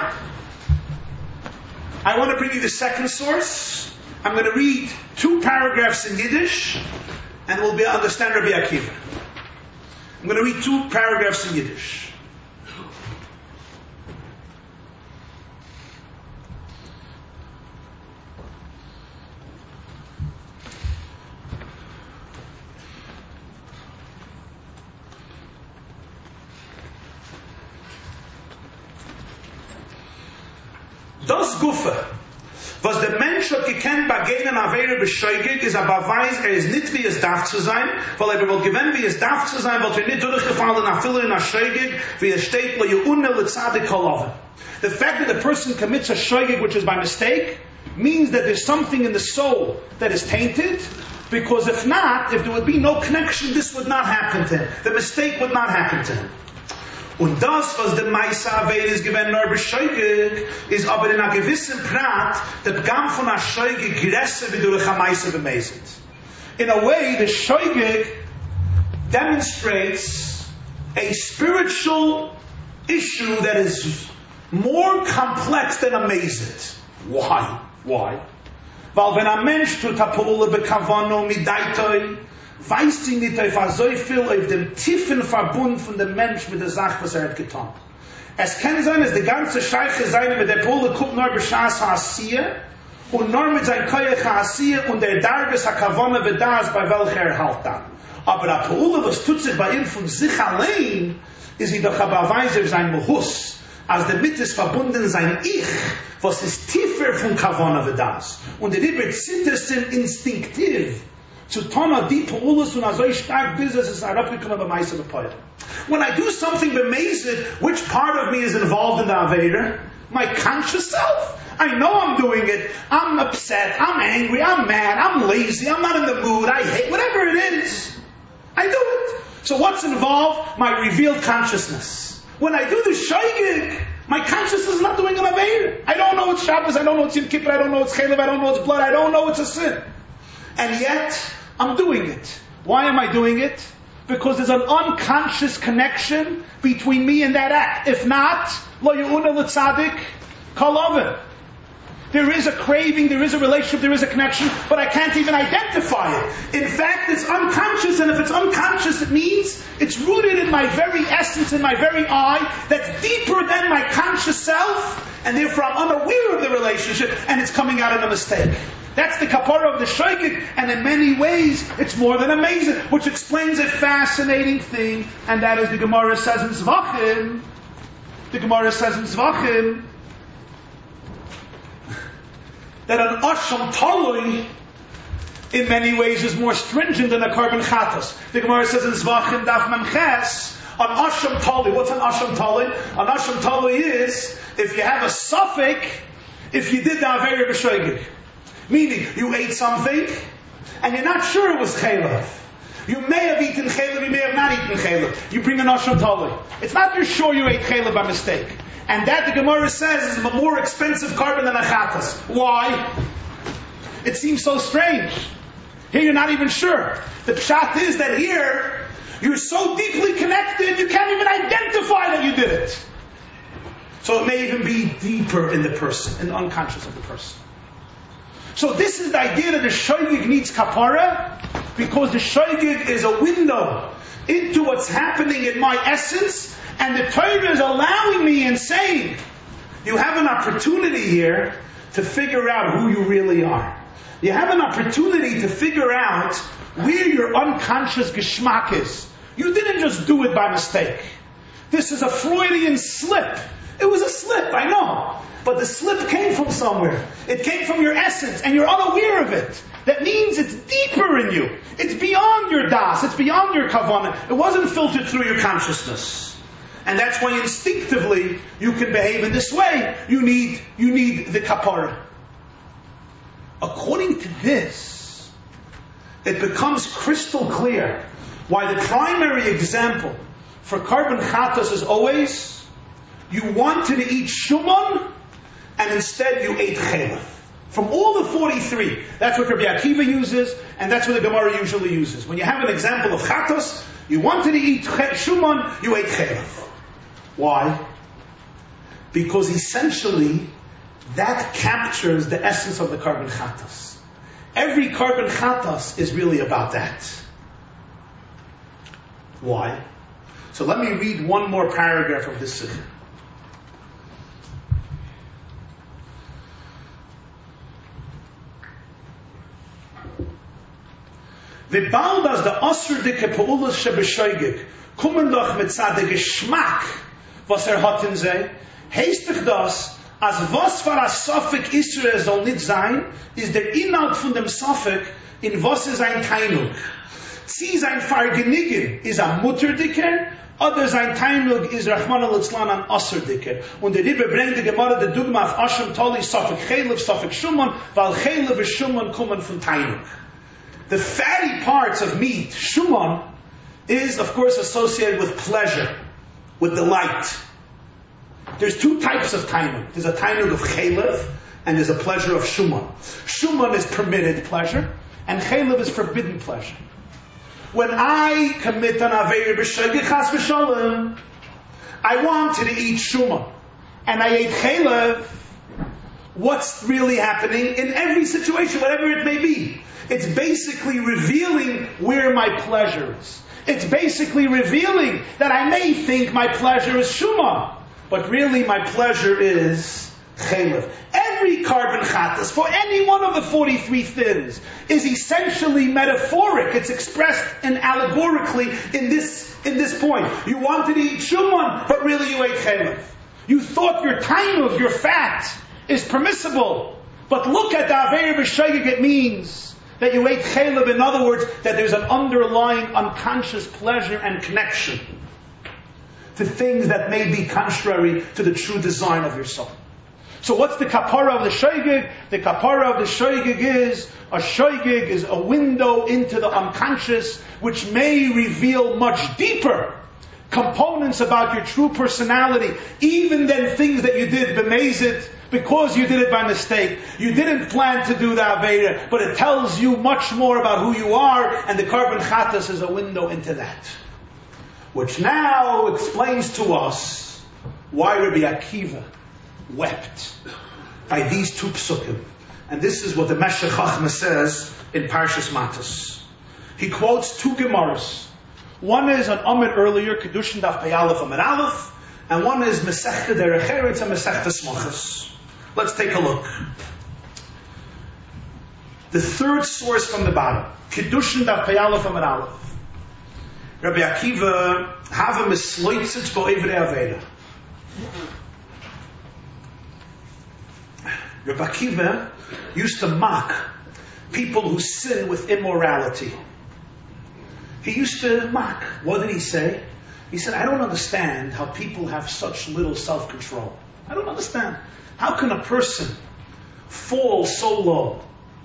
I want to bring you the second source. I'm going to read 2 paragraphs in Yiddish, and we'll understand Rabbi Akiva. I'm going to read 2 paragraphs in Yiddish. Das Gufe, was der Mensch hat gekannt bei Genen Avere bescheuigig, ist aber Beweis, ist nicht wie es darf zu sein, weil will gewinnen, wie es darf zu sein, weil nicht durchgefallen nach Fille nach Scheuigig, wie es steht, le Ye'unne le Tzadik Kolove. The fact that a person commits a Scheuigig, which is by mistake, means that there's something in the soul that is tainted, because if not, if there would be no connection, this would not happen to him. The mistake would not happen to him. Und das, was der Meisa Aved ist gewähnt nur bescheuigig, ist aber in einer gewissen Prat, der Begam von der Scheuigig größer wie durch der Meisa bemeiset. In a way, the Scheuigig demonstrates a spiritual issue that is more complex than amazed. Why? Weil wenn ein Mensch tut Apollo bekavano midaitoi, weißt du nicht auf so viel auf dem tiefen Verbund von dem Mensch mit der Sache, was hat getan. Es kann sein, dass die ganze Scheiche seine mit der Pole guckt nur beschaß Hasiya und nur mit sein Koyach Hasiya und der Darges HaKavone bedas bei welcher halt dann. Aber der Pole, was tut sich bei ihm von sich allein, ist sie doch aber weiser sein Mohus, als der mit ist verbunden sein Ich, was ist tiefer von Kavone bedas. Und der Ribber sind instinktiv, zu tona deep ulus und so stark business is herabgekommen bei Meise Bepoil. When I do something amazing, which part of me is involved in the Aveder? My conscious self. I know I'm doing it. I'm upset. I'm angry. I'm mad. I'm lazy. I'm not in the mood. I hate whatever it is. I do it. So what's involved? My revealed consciousness. When I do the shaygig, My consciousness is not doing an Aveira. I don't know it's Shabbos, I don't know it's Yom Kippur, I don't know it's Chelev, I don't know it's blood, I don't know it's a sin. And yet, I'm doing it. Why am I doing it? Because there's an unconscious connection between me and that act. If not, lo yu'una l'tzadik kalovin. There is a craving, there is a relationship, there is a connection, but I can't even identify it. In fact, it's unconscious, and if it's unconscious, it means it's rooted in my very essence, in my very I, that's deeper than my conscious self, and therefore I'm unaware of the relationship, and it's coming out in a mistake. That's the kapara of the shoygig, and in many ways, it's more than amazing, which explains a fascinating thing, and that is the Gemara says in Zvachim. The Gemara says in Zvachim that an asham talui, in many ways, is more stringent than a carbon chatas. The Gemara says in Zvachim Daf Memches, an asham talui. What's an asham talui? An asham talui is if you have a suffix, if you did the Aveira b'shoygig. Meaning, you ate something, and you're not sure it was chelev. You may have eaten chelev, you may have not eaten chelev. You bring an asham talui. It's not you're sure you ate chelev by mistake. And that, the Gemara says, is a more expensive carbon than a chatas. Why? It seems so strange. Here you're not even sure. The pshat is that here, you're so deeply connected, you can't even identify that you did it. So it may even be deeper in the person, in the unconscious of the person. So this is the idea that the shoygig needs kapara, because the shoygig is a window into what's happening in my essence, and the Torah is allowing me and saying, you have an opportunity here to figure out who you really are. You have an opportunity to figure out where your unconscious geschmack is. You didn't just do it by mistake. This is a Freudian slip. It was a slip, I know. But the slip came from somewhere. It came from your essence, and you're unaware of it. That means it's deeper in you. It's beyond your das. It's beyond your kavanah. It wasn't filtered through your consciousness. And that's why instinctively you can behave in this way. You need the kapara. According to this, it becomes crystal clear why the primary example for carbon chatas is always you wanted to eat shuman, and instead you ate chelev. From all the 43, that's what Rabbi Akiva uses, and that's what the Gemara usually uses. When you have an example of chatos, you wanted to eat shuman, you ate chelev. Why? Because essentially, that captures the essence of the carbon chatas. Every carbon chatas is really about that. Why? So let me read one more paragraph of this sikh. V'bald as the asur dike peulas shebeshoygig kommen doch mit zade geschmack was hat in sei heist dich das as was for a suffix Israel soll nicht sein ist der Inhalt von dem suffix in was ist ein Tainug. Sie sein Fargenigen ist a Mutterdike, oder sein Tainug ist Rahman al-Itzlan an Asserdike. Und der Rebbe bringt die Gemara der Dugma auf Asham Tali suffix Chelev, suffix Shuman, weil Chelev und Shuman kommen von Tainug. The fatty parts of meat, shuman, is of course associated with pleasure, with delight. There's two types of tainug. There's a tainug of chelev, and there's a pleasure of shuman. Shuman is permitted pleasure, and chelev is forbidden pleasure. When I commit an aveir b'shogeg chas v'shalom, I wanted to eat shuman, and I ate chelev. What's really happening in every situation, whatever it may be? It's basically revealing where my pleasure is. It's basically revealing that I may think my pleasure is shuman, but really my pleasure is chelev. Every carbon chatas, for any one of the 43 things, is essentially metaphoric. It's expressed in allegorically in this point. You wanted to eat shuman, but really you ate chelev. You thought your tainug, your fat, is permissible, but look at the aveir b'shoygeg. It means that you ate chelev. In other words, that there's an underlying unconscious pleasure and connection to things that may be contrary to the true design of your soul. So what's the kapara of the shoygig? The kapara of the shoygig is a window into the unconscious, which may reveal much deeper components about your true personality, even then things that you did b'mezid, because you did it by mistake. You didn't plan to do the Aveira, but it tells you much more about who you are, and the Korban Chatas is a window into that. Which now explains to us why Rabbi Akiva wept by these two psukim. And this is what the Meshech Chochmah says in Parshas Matos. He quotes two Gemaras. One is an Amid earlier, Kedushin Daf Pei Aleph Amid Aleph, and one is Masechta Derech Eretz and Masechta Smachos. Let's take a look. The third source from the bottom, Kedushin Daf Pei Aleph Amid Aleph. Rabbi Akiva have a misloitzitz bo'evrei Aveira. Rabbi Akiva used to mock people who sin with immorality. He used to mock. What did he say? He said, I don't understand how people have such little self-control. I don't understand. How can a person fall so low?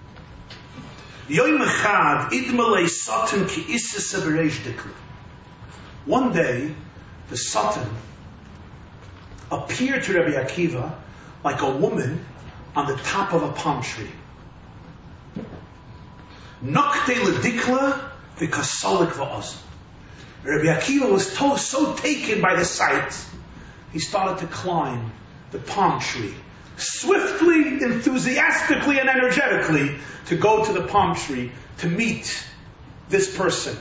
One day, the Satan appeared to Rabbi Akiva like a woman on the top of a palm tree. Nokte ledikla v'kasolik v'oz. Rabbi Akiva was so taken by the sight, he started to climb the palm tree, swiftly, enthusiastically, and energetically, to go to the palm tree to meet this person.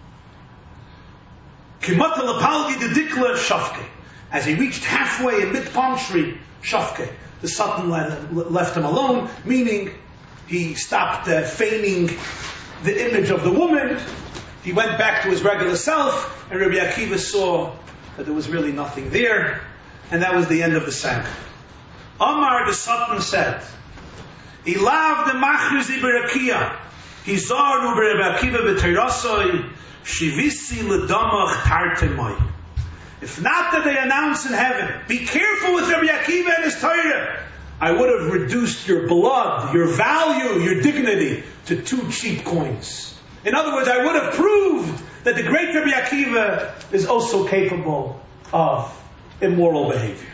As he reached halfway in mid-palm tree, Shafke, the Satan left him alone, meaning he stopped feigning the image of the woman. He went back to his regular self, and Rabbi Akiva saw that there was really nothing there, and that was the end of the saga. Omar the Satan said, Ilav the machrizi berakia, Hizaru Rabbi Akiva b'teirasoi, Shivisi l'damach tartemoi. If not that they announce in heaven, be careful with Rabbi Akiva and his Torah, I would have reduced your blood, your value, your dignity to 2 cheap coins. In other words, I would have proved that the great Rabbi Akiva is also capable of immoral behavior.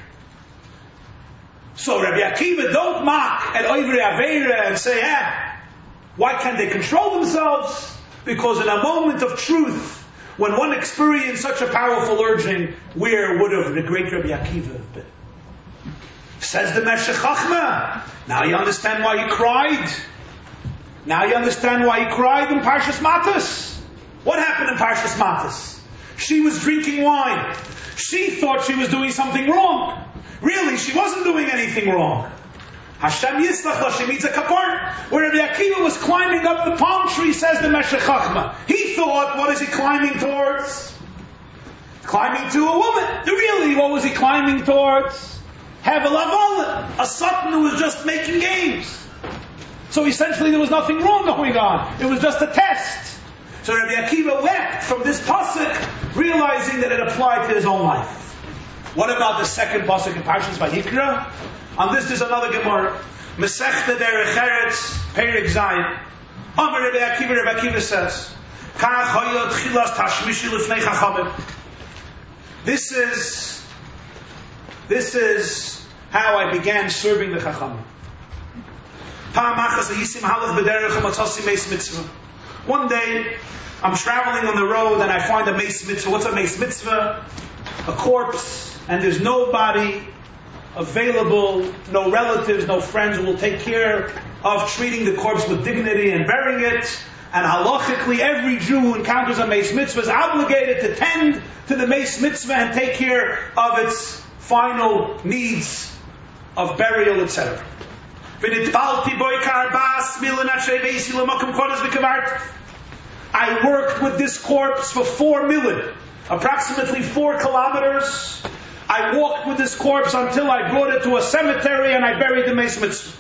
So Rabbi Akiva, don't mock at Oivri Aveira and say, why can't they control themselves? Because in a moment of truth, when one experienced such a powerful urging, where would have the great Rabbi Akiva have been? Says the Meshech Chochmah. Now you understand why he cried. Now you understand why he cried in Parshas Matos. What happened in Parshas Matos? She was drinking wine. She thought she was doing something wrong. Really, she wasn't doing anything wrong. Hashem Yislach Hashem Yitzhak Kapar. Where Rabbi Akiva was climbing up the palm tree, says the Meshech Chochmah. He thought, what is he climbing towards? Climbing to a woman. Really, what was he climbing towards? Hevel Avolin, a Satan who was just making games. So essentially there was nothing wrong going on. It was just a test. So Rabbi Akiva wept from this pasuk, realizing that it applied to his own life. What about the second pasuk in Parshas Vayikra? On this, there's another Gemara. Masechta Derech Eretz, Perek Zayin. Amar Rabbi Akiva says, Kach hayot chilas tashmishi lifnei chachamim. This is how I began serving the chachamim. One day, I'm traveling on the road and I find a meis mitzvah. What's a meis mitzvah? A corpse, and there's nobody available, no relatives, no friends who will take care of treating the corpse with dignity and burying it. And halachically, every Jew who encounters a meis mitzvah is obligated to tend to the meis mitzvah and take care of its final needs of burial, etc. I worked with this corpse for 4 milin, approximately 4 kilometers. I walked with this corpse until I brought it to a cemetery and I buried the meis mitzvah.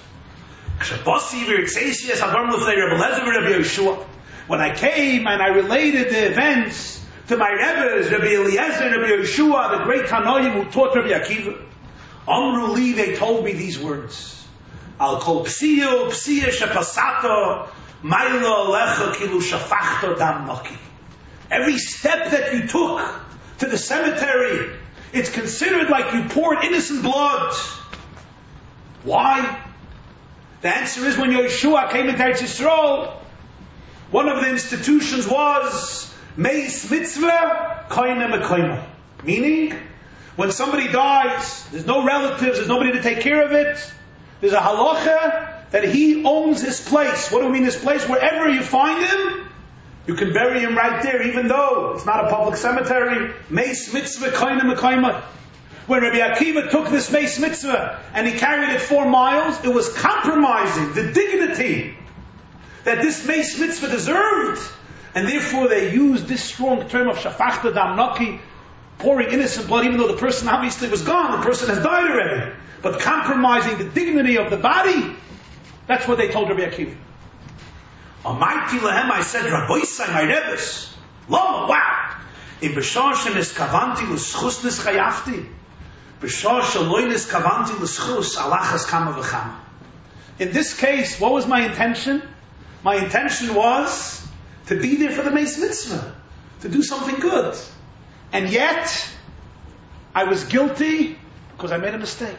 When I came and I related the events to my Rebbes, Rabbi Eliezer and Rabbi Yeshua, the great Tanoim who taught Rabbi Akiva, Amru li, they told me these words: Al kol psiyo shepasato mailo lecha kilu shafachto dam naki. Every step that you took to the cemetery. It's considered like you poured innocent blood. Why? The answer is when Yeshua came into Eretz Yisrael, one of the institutions was Meis Mitzvah Koine Mekoima. Meaning, when somebody dies, there's no relatives, there's nobody to take care of it. There's a halacha that he owns his place. What do we mean his place? Wherever you find him, you can bury him right there, even though it's not a public cemetery. Meis Mitzvah Koine Mekoima. When Rabbi Akiva took this Meis Mitzvah and he carried it 4 miles, it was compromising the dignity that this Meis Mitzvah deserved. And therefore they used this strong term of Shafachta Dam Naki, pouring innocent blood, even though the person obviously was gone, the person has died already. But compromising the dignity of the body, that's what they told Rabbi Akiva. Amarti lehem, I said, Rabboisai, my Rebbes, Lama, wow. In B'shashen is kavanti l'schus nischayafti. B'shashen loy niskavanti l'schus alachas kama v'chama. In this case, what was my intention? My intention was to be there for the Meis Mitzvah, to do something good. And yet, I was guilty because I made a mistake.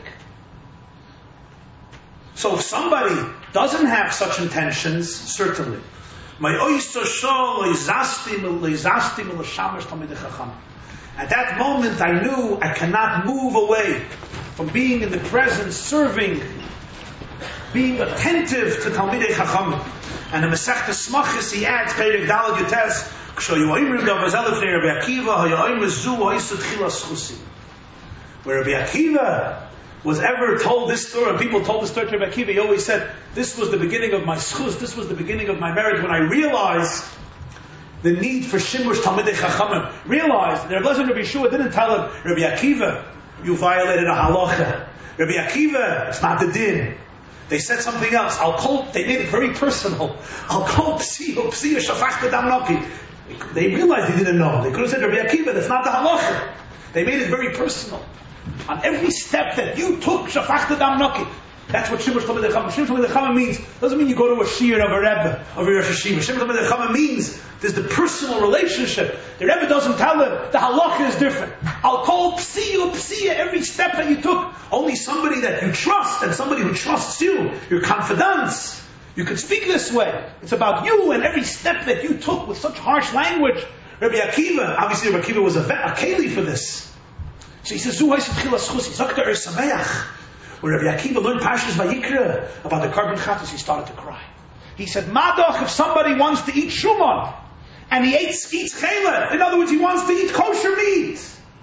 So if somebody doesn't have such intentions, certainly. At that moment I knew I cannot move away from being in the presence, serving, being attentive to Talmidei Chachamim. And the Masechta Smachis he adds, Perek Daled Yutes, where Rabbi Akiva was ever told this story, and people told this story to Rabbi Akiva, he always said, this was the beginning of my schus, this was the beginning of my merit, when I realized the need for Shimush Talmidei Chachamim. Realized that Rabbi Yeshua didn't tell him, Rabbi Akiva, you violated a halacha. Rabbi Akiva, it's not the din. They said something else. They made it very personal. I'll call psiyo shafachta dam naki. They realized they didn't know. They could have said, Rabbi Akiva, that's not the halacha. They made it very personal. On every step that you took, shafachta dam naki. That's what Shimush Talmidei Chachamim. Shimush Talmidei Chachamim means, doesn't mean you go to a shiur of a Rebbe, of a Rosh Hashiva. Shimush Talmidei Chachamim means there's the personal relationship. The Rebbe doesn't tell them, the halacha is different. I'll call psiya, every step that you took. Only somebody that you trust, and somebody who trusts you, your confidence. You can speak this way. It's about you and every step that you took with such harsh language. Rabbi Akiva, obviously Rabbi Akiva was a keli for this. So he says, Zuhai Sitchilas Chusi, Zakta Sameach. When Rabbi Akiva learned Parshas Vayikra about the carbon chatos, he started to cry. He said, Madach, if somebody wants to eat shuman, and he eats chayla, in other words, he wants to eat kosher meat,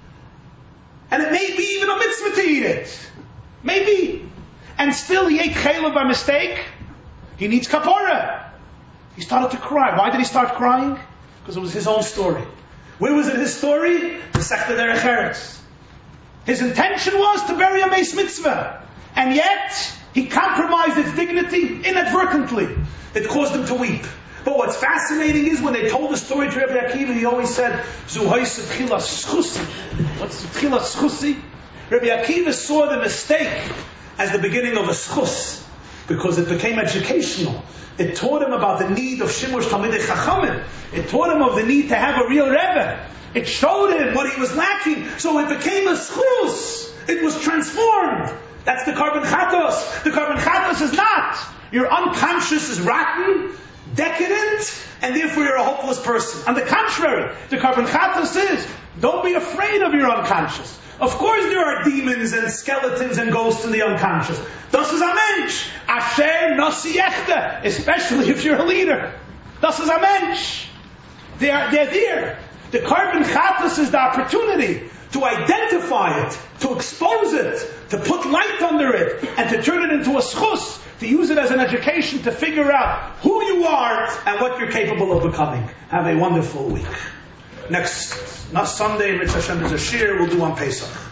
and it may be even a mitzvah to eat it, maybe, and still he ate chayla by mistake, he needs kapara. He started to cry. Why did he start crying? Because it was his own story. Where was it his story? The Sechta Derech Eretz. His intention was to bury a Meis Mitzvah. And yet, he compromised its dignity inadvertently. It caused him to weep. But what's fascinating is when they told the story to Rabbi Akiva, he always said, Zuhais Tchilas Schusi. What's Tchilas Schusi? Rabbi Akiva saw the mistake as the beginning of a schus, because it became educational. It taught him about the need of Shimush Talmidei Chachamim. It taught him of the need to have a real Rebbe. It showed him what he was lacking. So it became a schus. It was transformed. That's the carbon chatos. The carbon chatos is not. Your unconscious is rotten, decadent, and therefore you're a hopeless person. On the contrary, the carbon chatos is, don't be afraid of your unconscious. Of course there are demons and skeletons and ghosts in the unconscious. Das ist a Mensch. Asher nasi echte. Especially if you're a leader. Das ist a Mensch. They're there. The carbon chatos is the opportunity to identify it, to expose it, to put light under it, and to turn it into a schus, to use it as an education to figure out who you are and what you're capable of becoming. Have a wonderful week. Next Sunday, Mitzvah Hashem, is a shiur we'll do on Pesach.